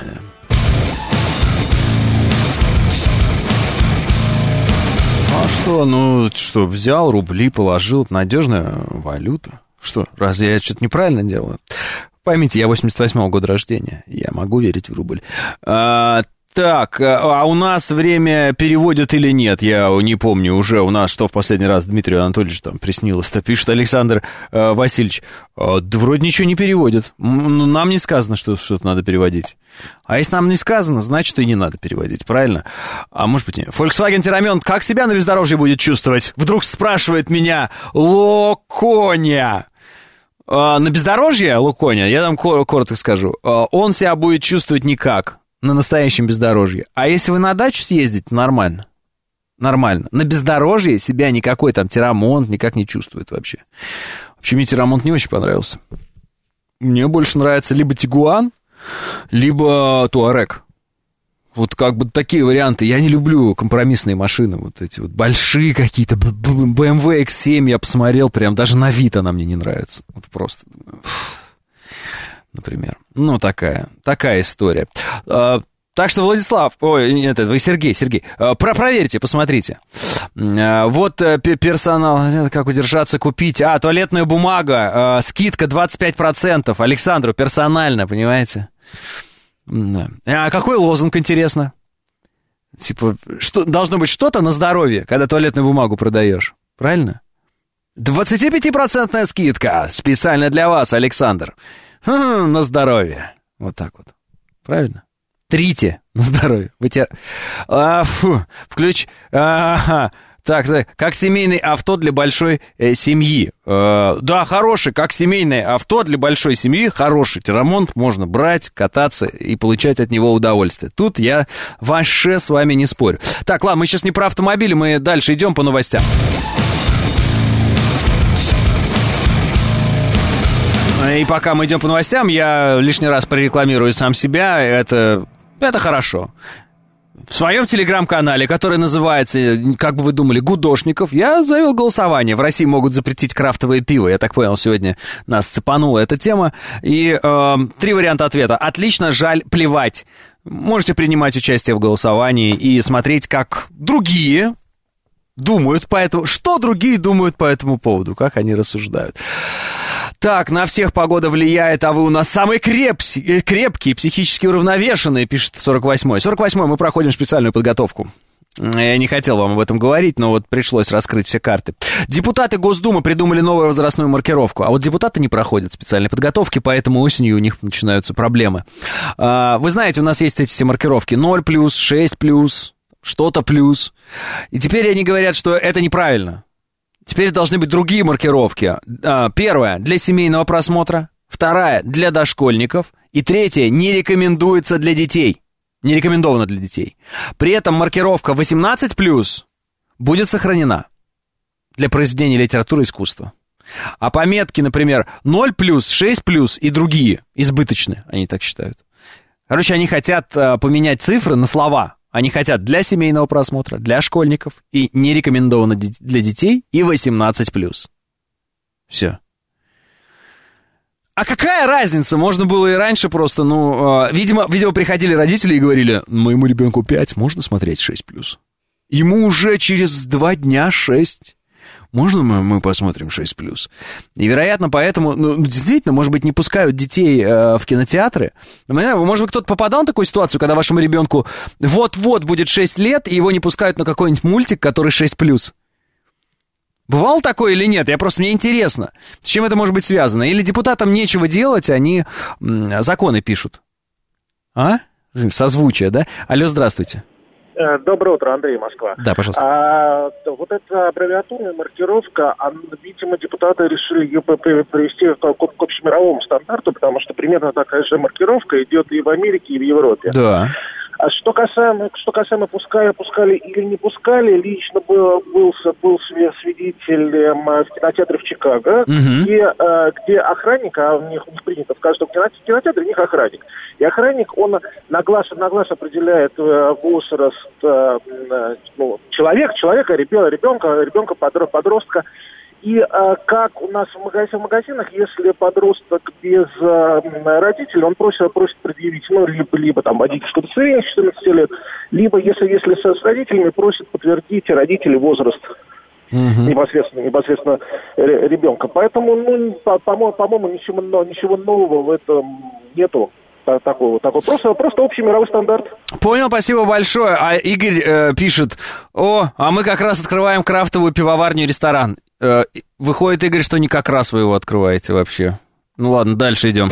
А что, ну что, взял рубли, положил, надежная валюта. Что, разве я что-то неправильно делаю? Поймите, я восемьдесят восьмого года рождения, я могу верить в рубль. А, Так, а у нас время переводят или нет? Я не помню уже. У нас что в последний раз Дмитрию Анатольевичу там приснилось-то? Пишет Александр э, Васильевич. Э, да вроде ничего не переводят. Нам не сказано, что что-то надо переводить. А если нам не сказано, значит и не надо переводить, правильно? А может быть нет. Volkswagen Terramen как себя на бездорожье будет чувствовать? Вдруг спрашивает меня Локоня. Э, на бездорожье Локоня, я вам коротко скажу, э, он себя будет чувствовать никак. На настоящем бездорожье. А если вы на дачу съездите, нормально. Нормально. На бездорожье себя никакой там Террамонт никак не чувствует вообще. Вообще мне Террамонт не очень понравился. Мне больше нравится либо Тигуан, либо Туарек. Вот как бы такие варианты. Я не люблю компромиссные машины. Вот эти вот большие какие-то. бэ эм вэ икс семь я посмотрел. Прям даже на вид она мне не нравится. Вот просто... Например. Ну, такая, такая история. А, так что, Владислав, ой, нет, это вы Сергей, Сергей, а, про, проверьте, посмотрите. Вот персонал, как удержаться, купить. А, туалетная бумага, скидка двадцать пять процентов. Александру персонально, понимаете? А какой лозунг, интересно? Типа, что, должно быть что-то на здоровье, когда туалетную бумагу продаешь. Правильно? двадцатипятипроцентная скидка специально для вас, Александр. Хм, на здоровье. Вот так вот. Правильно? Трите на здоровье. Вытер... А, фу, включ... Ага. Так, как семейное авто для большой э, семьи. Э, да, хороший, как семейное авто для большой семьи, хороший. Ремонт можно брать, кататься и получать от него удовольствие. Тут я вообще с вами не спорю. Так, ладно, мы сейчас не про автомобили, мы дальше идем по новостям. И пока мы идем по новостям, я лишний раз прорекламирую сам себя. Это, это хорошо. В своем телеграм-канале, который называется, как бы вы думали, «Гудошников», я завел голосование. В России могут запретить крафтовое пиво. Я так понял, сегодня нас цепанула эта тема. И э, три варианта ответа. Отлично, жаль, плевать. Можете принимать участие в голосовании и смотреть, как другие думают по этому... Что другие думают по этому поводу, как они рассуждают. Так, на всех погода влияет, а вы у нас самые крепкие, крепкие, психически уравновешенные, пишет сорок восьмой. сорок восьмой, мы проходим специальную подготовку. Я не хотел вам об этом говорить, но вот пришлось раскрыть все карты. Депутаты Госдумы придумали новую возрастную маркировку, а вот депутаты не проходят специальной подготовки, поэтому осенью у них начинаются проблемы. Вы знаете, у нас есть эти все маркировки ноль плюс, шесть плюс, что-то плюс. И теперь они говорят, что это неправильно. Теперь должны быть другие маркировки. Первая — для семейного просмотра. Вторая — для дошкольников. И третья — не рекомендуется для детей. Не рекомендована для детей. При этом маркировка восемнадцать плюс будет сохранена для произведений литературы и искусства. А пометки, например, ноль плюс, шесть плюс и другие избыточны, они так считают. Короче, они хотят поменять цифры на слова. Они хотят для семейного просмотра, для школьников, и не рекомендовано для детей, и восемнадцать плюс. Все. А какая разница? Можно было и раньше просто, ну, э, видимо, видимо, приходили родители и говорили, моему ребенку пять, можно смотреть шесть плюс. Ему уже через два дня шесть. Можно мы, мы посмотрим шесть плюс? И, вероятно, поэтому, ну, действительно, может быть, не пускают детей э, в кинотеатры. Может быть, кто-то попадал в такую ситуацию, когда вашему ребенку вот-вот будет шесть лет, и его не пускают на какой-нибудь мультик, который шесть плюс. Бывало такое или нет? Я просто, мне интересно, с чем это может быть связано. Или депутатам нечего делать, они м, законы пишут. А? Созвучие, да? Алло, здравствуйте. Доброе утро, Андрей, Москва. Да, пожалуйста. А, вот эта аббревиатурная маркировка, она, видимо, депутаты решили ее привести к, к общемировому стандарту, потому что примерно такая же маркировка идет и в Америке, и в Европе. Да. А что касаемо, что касаемо пускай, пускали или не пускали, лично был, был, был свидетелем в кинотеатре в Чикаго, uh-huh. где, где охранник, а у них, у них принято в каждом кинотеатре, у них охранник. И охранник, он на глаз, на глаз определяет возраст ну, человека, человека, ребенка, ребенка, подростка. И а, как у нас в, магазин, в магазинах, если подросток без а, родителей, он просит, просит предъявить, ну, либо, либо там водительское удостоверение четырнадцати лет, либо, если, если с, с родителями, просит подтвердить родители возраст uh-huh. непосредственно, непосредственно ребенка. Поэтому, ну, по, по, по-моему, ничего, ничего нового в этом нету. Такой, такой. Просто, просто общий мировой стандарт. Понял, спасибо большое. А Игорь э, пишет, о, а мы как раз открываем крафтовую пивоварню и ресторан. Э, выходит, Игорь, что не как раз вы его открываете вообще. Ну ладно, дальше идем.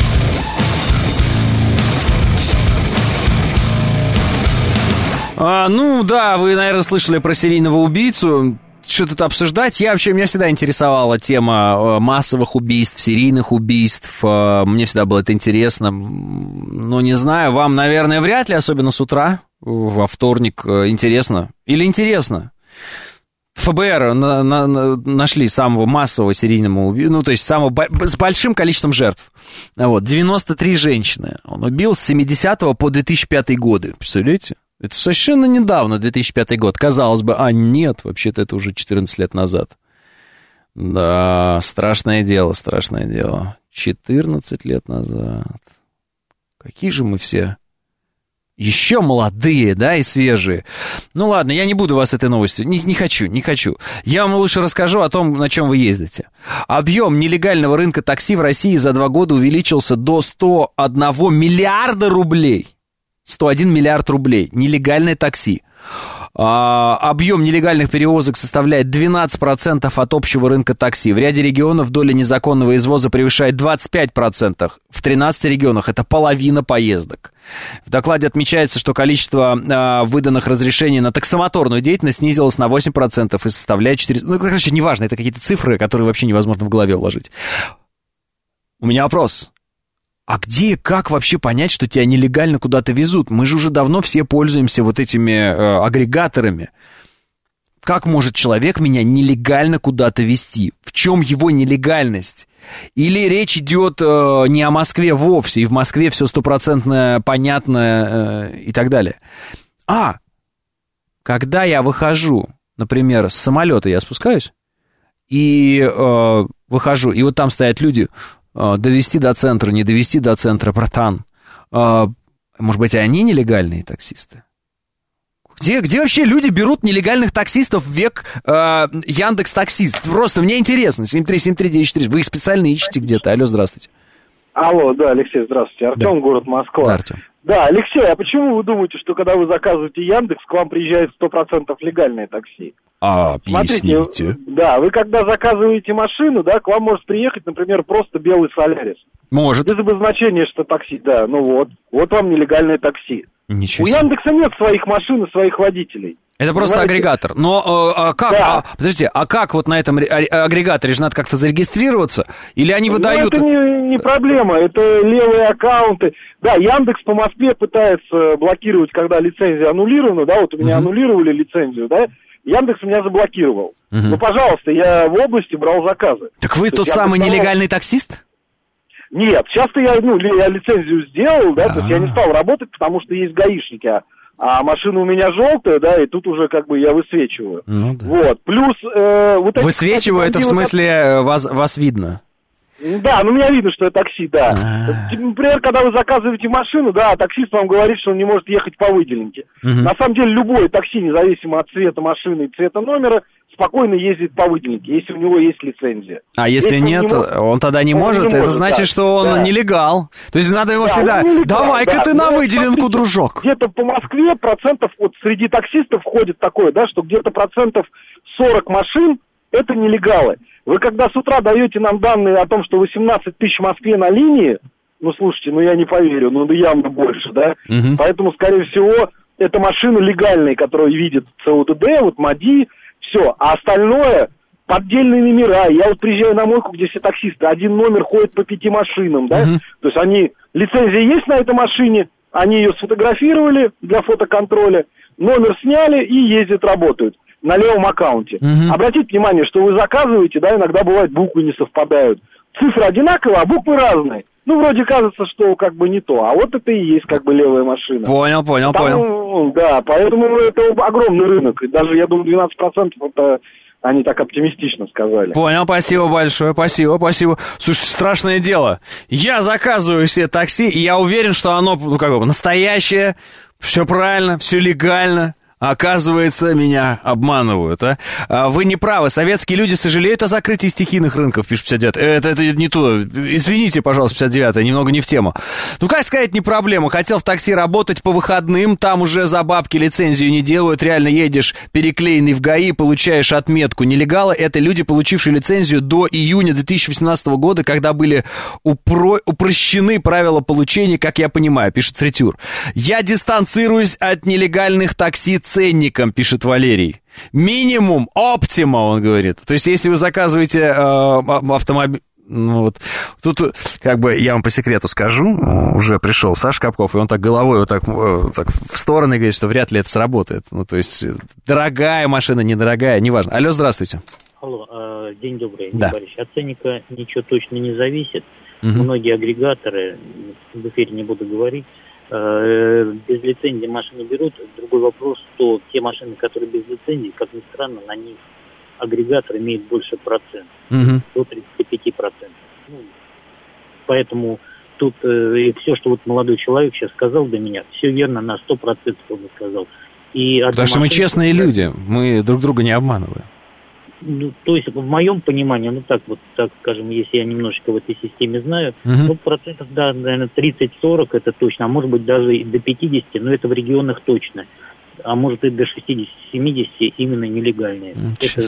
А, ну да, вы, наверное, слышали про серийного убийцу. Что тут обсуждать? Я вообще, меня всегда интересовала тема массовых убийств, серийных убийств. Мне всегда было это интересно. Ну, не знаю, вам, наверное, вряд ли, особенно с утра, во вторник, интересно. Или интересно? ФБР на, на, на, нашли самого массового серийного убийцу, ну, то есть самого, с большим количеством жертв. Вот, девяносто три женщины. Он убил с семидесятого по две тысячи пятый годы. Представляете? Это совершенно недавно, две тысячи пятый год. Казалось бы, а нет, вообще-то это уже четырнадцать лет назад. Да, страшное дело, страшное дело. четырнадцать лет назад. Какие же мы все еще молодые, да, и свежие. Ну ладно, я не буду вас этой новостью, не, не хочу, не хочу. Я вам лучше расскажу о том, на чем вы ездите. Объем нелегального рынка такси в России за два года увеличился до сто один миллиарда рублей. сто один миллиард рублей. Нелегальное такси. А, объем нелегальных перевозок составляет двенадцать процентов от общего рынка такси. В ряде регионов доля незаконного извоза превышает двадцать пять процентов. В тринадцати регионах это половина поездок. В докладе отмечается, что количество а, выданных разрешений на таксомоторную деятельность снизилось на восемь процентов и составляет четыре... Ну, короче, неважно, это какие-то цифры, которые вообще невозможно в голове уложить. У меня вопрос. А где и как вообще понять, что тебя нелегально куда-то везут? Мы же уже давно все пользуемся вот этими э, агрегаторами. Как может человек меня нелегально куда-то везти? В чем его нелегальность? Или речь идет э, не о Москве вовсе, и в Москве все стопроцентно понятно э, и так далее. А, когда я выхожу, например, с самолета, я спускаюсь, и э, выхожу, и вот там стоят люди... Довести до центра, не довести до центра, братан. Может быть, они нелегальные таксисты? Где, где вообще люди берут нелегальных таксистов в век э, Яндекс.Таксист? Просто мне интересно. семь три семь три девять четыре. Вы их специально ищете где-то? Алло, здравствуйте. Алло, да, Алексей, здравствуйте. Артем, да. Город Москва. Да, Артем. Да, Алексей, а почему вы думаете, что когда вы заказываете Яндекс, к вам приезжает сто процентов легальное такси? А, объясните. Смотрите, да, вы когда заказываете машину, да, к вам может приехать, например, просто белый Солярис. Может. Без обозначения, что такси, да, ну вот. Вот вам нелегальное такси. Ничего У себе. Яндекса нет своих машин и своих водителей. Это просто Понимаете? агрегатор. Но э, а как, да. а, подождите, а как вот на этом агрегаторе же надо как-то зарегистрироваться? Или они выдают... Ну, это не, не проблема, это левые аккаунты. Да, Яндекс по Москве пытается блокировать, когда лицензия аннулирована, да, вот у меня uh-huh. аннулировали лицензию, да, Яндекс меня заблокировал. Uh-huh. Ну, пожалуйста, я в области брал заказы. Так вы То тот самый стал... нелегальный таксист? Нет, сейчас-то я, ну, я лицензию сделал, да, А-а-а. то есть я не стал работать, потому что есть гаишники, а, а машина у меня желтая, да, и тут уже как бы я высвечиваю. Ну, да. Вот, плюс... Э, вот высвечиваю, это в смысле вас, вас видно? Да, ну меня видно, что это такси, да. А-а-а. Например, когда вы заказываете машину, да, таксист вам говорит, что он не может ехать по выделенке. Угу. На самом деле любое такси, независимо от цвета машины и цвета номера, спокойно ездит по выделенке, если у него есть лицензия. А если, если нет, он, не может, он тогда не он может, не это может, значит, да, что он да. нелегал. То есть надо его да, всегда, давай-ка да, ты на выделенку, смотрите, дружок. Где-то по Москве процентов, вот среди таксистов входит такое, да, что где-то процентов сорок машин это нелегалы. Вы когда с утра даете нам данные о том, что восемнадцать тысяч в Москве на линии, ну слушайте, ну я не поверю, ну явно больше, да, угу. Поэтому, скорее всего, это машины легальные, которые видят ЦОДД, вот МАДИ, все, а остальное поддельные номера. Я вот приезжаю на мойку, где все таксисты, один номер ходит по пяти машинам, да, uh-huh. то есть они, лицензия есть на этой машине, они ее сфотографировали для фотоконтроля, номер сняли и ездят, работают на левом аккаунте. Uh-huh. Обратите внимание, что вы заказываете, да, иногда бывает буквы не совпадают. Цифры одинаковые, а буквы разные. Ну, вроде кажется, что как бы не то, а вот это и есть как бы левая машина. Понял, понял, Там, понял. Да, поэтому это огромный рынок. И даже, я думаю, двенадцать процентов это они так оптимистично сказали. Понял, спасибо большое, спасибо, спасибо. Слушайте, страшное дело. Я заказываю себе такси, и я уверен, что оно, ну, как бы, настоящее, все правильно, все легально. Оказывается, меня обманывают, а? а? Вы не правы. Советские люди сожалеют о закрытии стихийных рынков, пишет пятьдесят девятый. Это, это не то. Извините, пожалуйста, пятьдесят девятый, немного не в тему. Ну, как сказать, не проблема. Хотел в такси работать по выходным, там уже за бабки лицензию не делают. Реально едешь переклеенный в ГАИ, получаешь отметку. Нелегалы — это люди, получившие лицензию до июня две тысячи восемнадцатого года, когда были упро... упрощены правила получения, как я понимаю, пишет Фритюр. Я дистанцируюсь от нелегальных такси ценником, пишет Валерий. Минимум оптима, он говорит. То есть, если вы заказываете э, автомобиль... Ну, вот, тут, как бы, я вам по секрету скажу, уже пришел Саша Капков, и он так головой вот так, так в стороны говорит, что вряд ли это сработает. Ну, то есть, дорогая машина, недорогая, неважно. Алло, здравствуйте. Алло, э, день добрый, да. товарищ. От ценника ничего точно не зависит. Угу. Многие агрегаторы, в эфире не буду говорить, без лицензии машины берут. Другой вопрос, что те машины, которые без лицензии, как ни странно, на них агрегатор имеет больше процент, угу. до тридцати пяти процентов. Ну, поэтому тут э, и все, что вот молодой человек сейчас сказал до меня, все верно на сто процентов он сказал. И Потому что мы честные люди, мы друг друга не обманываем. Ну, то есть, в моем понимании, ну так вот, так скажем, если я немножечко в этой системе знаю, uh-huh. ну, процентов, да, наверное, тридцать-сорок это точно, а может быть даже и до пятидесяти, но это в регионах точно. А может и до шестидесяти-семидесяти именно нелегальные. Uh-huh. Это,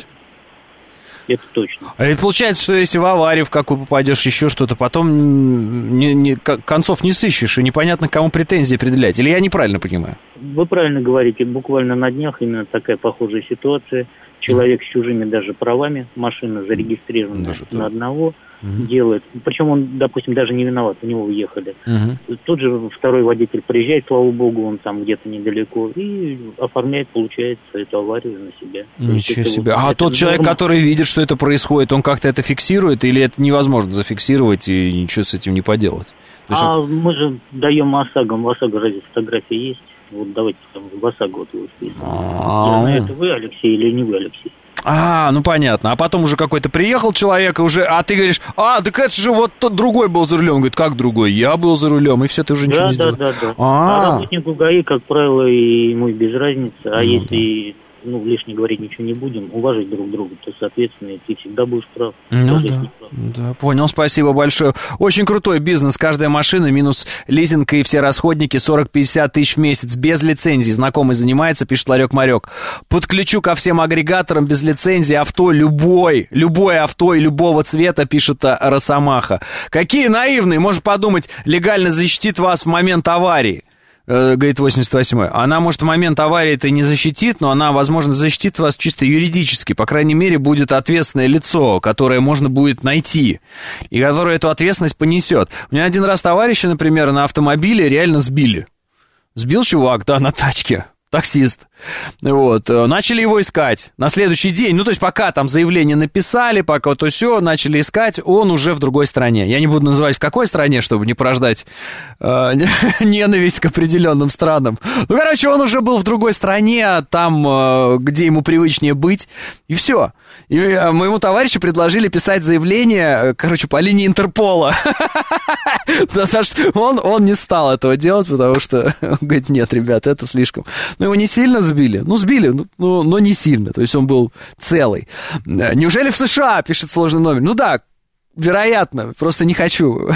это точно. А это получается, что если в аварию в какую попадешь, еще что-то, потом не, не, концов не сыщешь, и непонятно, кому претензии предъявлять. Или я неправильно понимаю? Вы правильно говорите, буквально на днях именно такая похожая ситуация. Человек с чужими даже правами, машина зарегистрирована даже на одного, угу. делает. Причем он, допустим, даже не виноват, у него уехали. Угу. Тут же второй водитель приезжает, слава богу, он там где-то недалеко, и оформляет, получается, эту аварию на себя. Ничего есть, себе. Вот, а тот человек, норма... который видит, что это происходит, он как-то это фиксирует, или это невозможно зафиксировать и ничего с этим не поделать? А он... мы же даем ОСАГО, в ОСАГО разве фотографии есть? Вот давайте там в ОСАГО вот его список. Я знаю, это вы, Алексей, или не вы, Алексей? А, ну понятно. А потом уже какой-то приехал человек, и уже, а ты говоришь, а, так это же вот тот другой был за рулем. Он говорит, как другой? Я был за рулем, и все, ты уже ничего да, не сделал. Да, да, да. А, а работнику ГАИ, как правило, и ему без разницы. А ну, если... ну, лишне говорить ничего не будем, уважать друг друга, то, соответственно, ты всегда будешь прав. Ну да, да, понял, спасибо большое. Очень крутой бизнес, каждая машина минус лизинг и все расходники, сорок-пятьдесят тысяч в месяц, без лицензии. Знакомый занимается, пишет Ларек-Марек. Подключу ко всем агрегаторам без лицензии авто любой, любое авто и любого цвета, пишет Росомаха. Какие наивные, можно подумать, легально защитит вас в момент аварии. Говорит восемьдесят восьмой. Она, может, в момент аварии-то и не защитит, но она, возможно, защитит вас чисто юридически. По крайней мере, будет ответственное лицо, которое можно будет найти, и которое эту ответственность понесет. У меня один раз товарища, например, на автомобиле реально сбили. Сбил чувак, да, на тачке. Таксист. Вот. Начали его искать на следующий день. Ну, то есть, пока там заявление написали, пока то все, начали искать, он уже в другой стране. Я не буду называть, в какой стране, чтобы не порождать э, ненависть к определенным странам. Ну, короче, он уже был в другой стране, там, э, где ему привычнее быть, и все. И э, моему товарищу предложили писать заявление, э, короче, по линии Интерпола. Он, он не стал этого делать, потому что, он говорит, нет, ребят, это слишком. Но его не сильно сбили? Ну, сбили, но, но не сильно. То есть он был целый. Неужели в США, пишет сложный номер? Ну да, вероятно, просто не хочу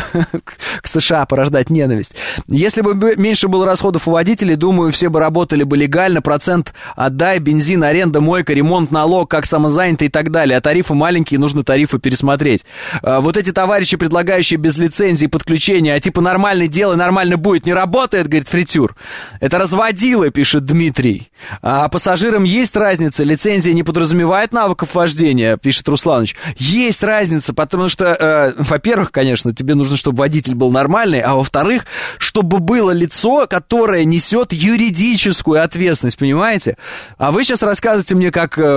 к США порождать ненависть. Если бы меньше было расходов у водителей, думаю, все бы работали бы легально, процент отдай, бензин, аренда, мойка, ремонт, налог, как самозанятый и так далее. А тарифы маленькие, нужно тарифы пересмотреть. Вот эти товарищи, предлагающие без лицензии подключения, а типа нормально делай, нормально будет, не работает, говорит Фритюр. Это разводило, пишет Дмитрий. А пассажирам есть разница, лицензия не подразумевает навыков вождения, пишет Русланыч. Есть разница, потому что во-первых, конечно, тебе нужно, чтобы водитель был нормальный, а во-вторых, чтобы было лицо, которое несет юридическую ответственность, понимаете? А вы сейчас рассказываете мне как э,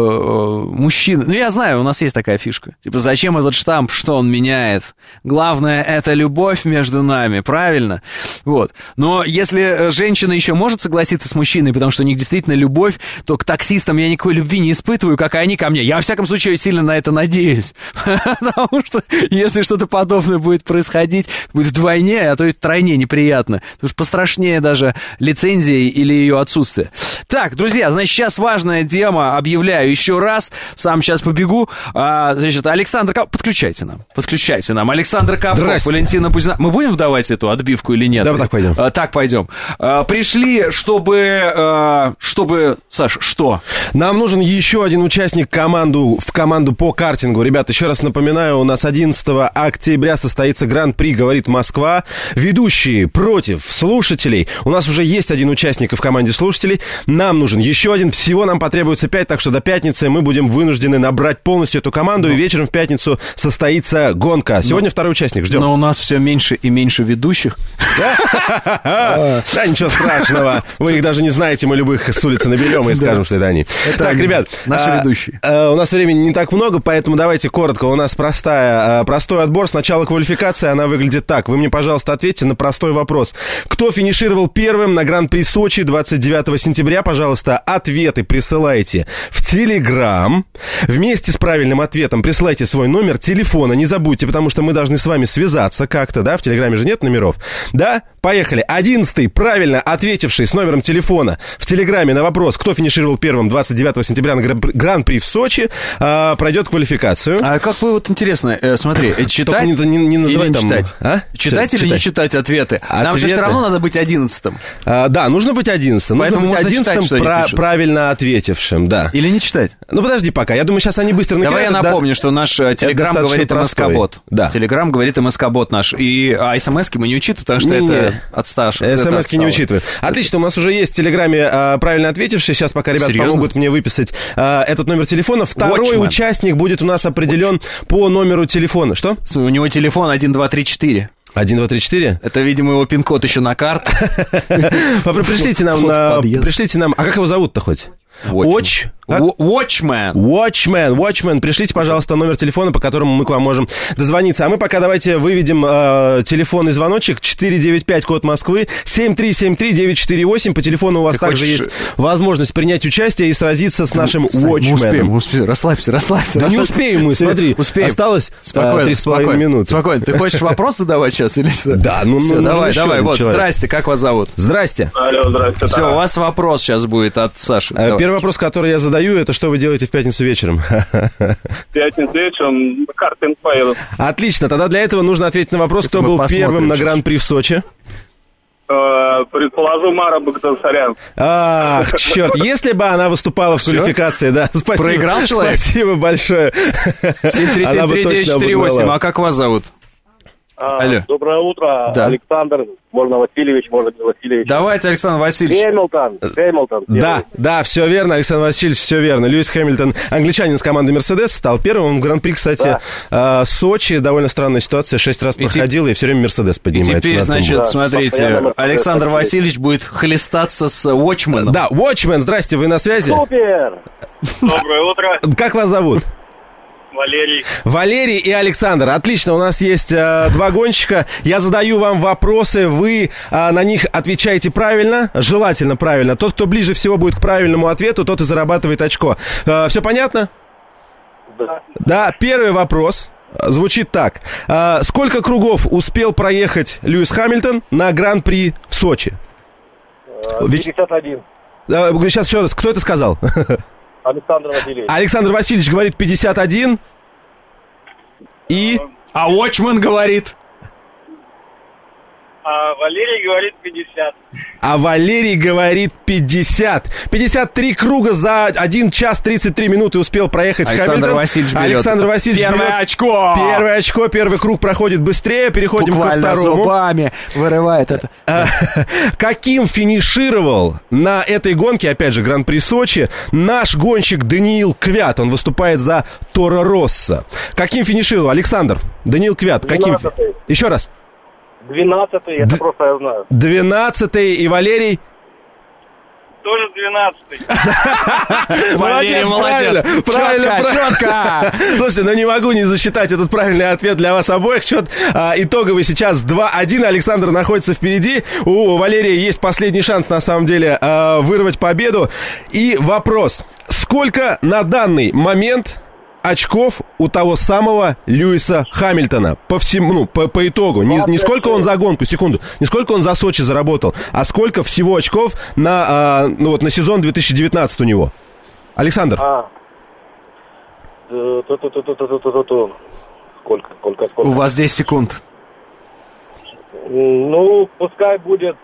э, мужчина. Ну, я знаю, у нас есть такая фишка. Типа, зачем этот штамп, что он меняет? Главное, это любовь между нами, правильно? Вот. Но если женщина еще может согласиться с мужчиной, потому что у них действительно любовь, то к таксистам я никакой любви не испытываю, как и они ко мне. Я, во всяком случае, сильно на это надеюсь. Потому что если что-то подобное будет происходить, будет вдвойне, а то и втройне неприятно. Потому что пострашнее даже лицензия или ее отсутствие. Так, друзья, значит, сейчас важная тема, объявляю еще раз, сам сейчас побегу. А, значит, Александр Кап... Подключайте нам, подключайте нам. Александр Капков, Валентина Бузина. Мы будем вдавать эту отбивку или нет? Да, так пойдем. А, так пойдем. А, пришли, чтобы... А, чтобы... Саш, что? Нам нужен еще один участник команду, в команду по картингу. Ребята, еще раз напоминаю, у нас одиннадцатого октября состоится Гран-при «Говорит Москва». Ведущие против слушателей. У нас уже есть один участник в команде слушателей. Нам нужен еще один. Всего нам потребуется пять, так что до пятницы мы будем вынуждены набрать полностью эту команду. Но... И вечером в пятницу состоится гонка. Сегодня Но... второй участник. Ждем. Но у нас все меньше и меньше ведущих. Да, ничего страшного. Вы их даже не знаете. Мы любых с улицы наберем и скажем, что это они. Так, ребят. Наши ведущие. У нас времени не так много, поэтому давайте коротко. У нас простая простая, простой отбор. Сначала квалификация, она выглядит так. Вы мне, пожалуйста, ответьте на простой вопрос. Кто финишировал первым на Гран-при Сочи двадцать девятого сентября? Пожалуйста, ответы присылайте в Телеграм. Вместе с правильным ответом присылайте свой номер телефона. Не забудьте, потому что мы должны с вами связаться как-то, да? В Телеграме же нет номеров. Да? Поехали. Одиннадцатый, правильно ответивший с номером телефона в Телеграме на вопрос, кто финишировал первым двадцать девятого сентября на Гран-при в Сочи, э, пройдет квалификацию. А как вы, вот интересно, э, смотри, читать не, не, не или не там, читать? А? Читать Ч- или читать. не читать ответы? Ответы. Нам же все равно надо быть одиннадцатым. А, да, нужно быть одиннадцатым. Поэтому нужно быть одиннадцатым читать, про- правильно ответившим, да. Или не читать? Ну, подожди пока. Я думаю, сейчас они быстро накидают. Давай я напомню, да, что наш Телеграм говорит МСК-бот. Да. Телеграм говорит МСК-бот наш. И а СМСки мы не учитываем, потому что не, это не. отстарше. СМСки не учитываем. Отлично, у нас уже есть в Телеграме а, правильно ответивший. Сейчас пока ребята Серьезно? помогут мне выписать а, этот номер телефона. Второй Watchman. участник будет у нас определен Watch. по номеру телефона. Что? У него телефон один два три четыре. один, два, три, четыре? Это, видимо, его пин-код еще на карту. Пришлите нам, пришлите нам... А как его зовут-то хоть? Watch... Watchman. Watchman, Watchman, пришлите, пожалуйста, номер телефона, по которому мы к вам можем дозвониться. А мы пока давайте выведем э, телефонный звоночек четыре девять пять, код Москвы, семь три семь три девять четыре восемь. По телефону у вас Ты также хочешь... есть возможность принять участие и сразиться с нашим Сань, Watchman. Мы успеем, мы успеем, расслабься, расслабься. Да расслабься. Не успеем мы, смотри, успеем. Осталось спокойно, три с половиной минуты. Спокойно, ты хочешь вопрос задавать сейчас или что? Да, ну, Все, ну давай, давай, вот, человек. Здрасте, как вас зовут? Здрасте. Алло, здрасте. Все, у вас вопрос сейчас будет от Саши. Первый Давайте. вопрос, который я задаю, это что вы делаете в пятницу вечером? В пятницу вечером картинг поеду. Отлично, тогда для этого нужно ответить на вопрос, кто был первым на Гран-при в Сочи. Предположу, Мара Багдасарян. Ах, черт, если бы она выступала в Всё? квалификации, да, спасибо. Проиграл человек? Спасибо большое. семь три семь три девять четыре восемь, а как вас зовут? А, Алло. Доброе утро, Да. Александр, можно Васильевич, можно Васильевич. Давайте, Александр Васильевич. Хэмилтон, Хэмилтон. Да, да, все верно, Александр Васильевич, все верно. Льюис Хэмилтон, англичанин с команды Мерседес, стал первым. Он в Гран-при, кстати, да. э, Сочи, довольно странная ситуация, шесть раз проходил, и, и все время Мерседес поднимается. И теперь, значит, да, смотрите, Александр Васильевич будет хлестаться с Watchman. Да, Watchman, здрасте, вы на связи? Супер! Доброе утро. Как вас зовут? Валерий. Валерий и Александр. Отлично, у нас есть э, два гонщика. Я задаю вам вопросы, вы э, на них отвечаете правильно, желательно правильно. Тот, кто ближе всего будет к правильному ответу, тот и зарабатывает очко. Э, все понятно? Да. Да, первый вопрос звучит так. Э, сколько кругов успел проехать Льюис Хэмилтон на Гран-при в Сочи? пятьдесят один. Э, сейчас еще раз, кто это сказал? Александр Васильевич. Александр Васильевич говорит пятьдесят один. И... А Watchman говорит... А Валерий говорит пятьдесят. А Валерий говорит пятьдесят. пятьдесят три круга за один час тридцать три минуты успел проехать Александр Хэмилтон. Васильевич берет. Александр Васильевич Первое берет очко. Первое очко. Первый круг проходит быстрее. Переходим Буквально ко второму. зубами вырывает это. Каким финишировал на этой гонке, опять же, Гран-при Сочи, наш гонщик Даниил Квят? Он выступает за Торо Россо. Каким финишировал Александр? Даниил Квят. Каким? Еще раз. двенадцатый, это просто я знаю. двенадцатый. И Валерий? Тоже двенадцатый. Молодец, правильно, правильно, четко. Слушайте, ну не могу не засчитать этот правильный ответ для вас обоих. Счет а, итоговый сейчас два один. Александр находится впереди. У Валерия есть последний шанс, на самом деле, а, вырвать победу. И вопрос. Сколько на данный момент очков у того самого Льюиса Хэмилтона по всему, ну, по, по итогу? Не, не сколько он за гонку, секунду, не сколько он за Сочи заработал, а сколько всего очков на, а, ну, вот, на сезон две тысячи девятнадцатый у него? Александр. А. Сколько, сколько, сколько? У вас десять секунд. Ну, пускай будет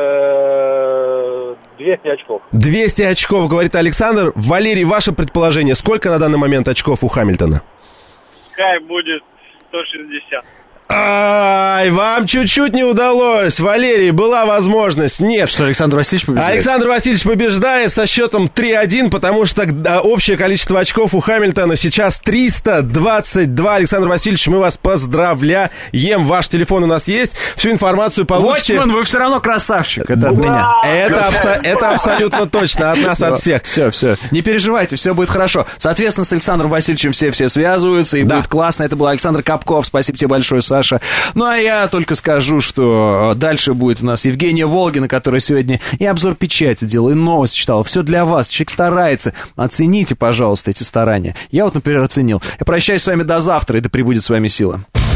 э, двести очков. двести очков, говорит Александр. Валерий, ваше предположение, сколько на данный момент очков у Хэмилтона? Пускай будет сто шестьдесят. Ай, вам чуть-чуть не удалось. Валерий, была возможность. Нет. Что, Александр Васильевич побеждает? Александр Васильевич побеждает со счетом три один, потому что общее количество очков у Хамильтона сейчас триста двадцать два. Александр Васильевич, мы вас поздравляем. Ваш телефон у нас есть. Всю информацию получите. Вотчман, вы все равно красавчик. Это от меня. Это, абсо- это абсолютно точно. От нас, от всех. Все, все. Не переживайте, все будет хорошо. Соответственно, с Александром Васильевичем все-все связываются, и да. будет классно. Это был Александр Капков. Спасибо тебе большое, Саша. Ну, а я только скажу, что дальше будет у нас Евгения Волгина, которая сегодня и обзор печати делала, и новость читала. Все для вас. Человек старается. Оцените, пожалуйста, эти старания. Я вот, например, оценил. Я прощаюсь с вами до завтра, и да пребудет с вами сила.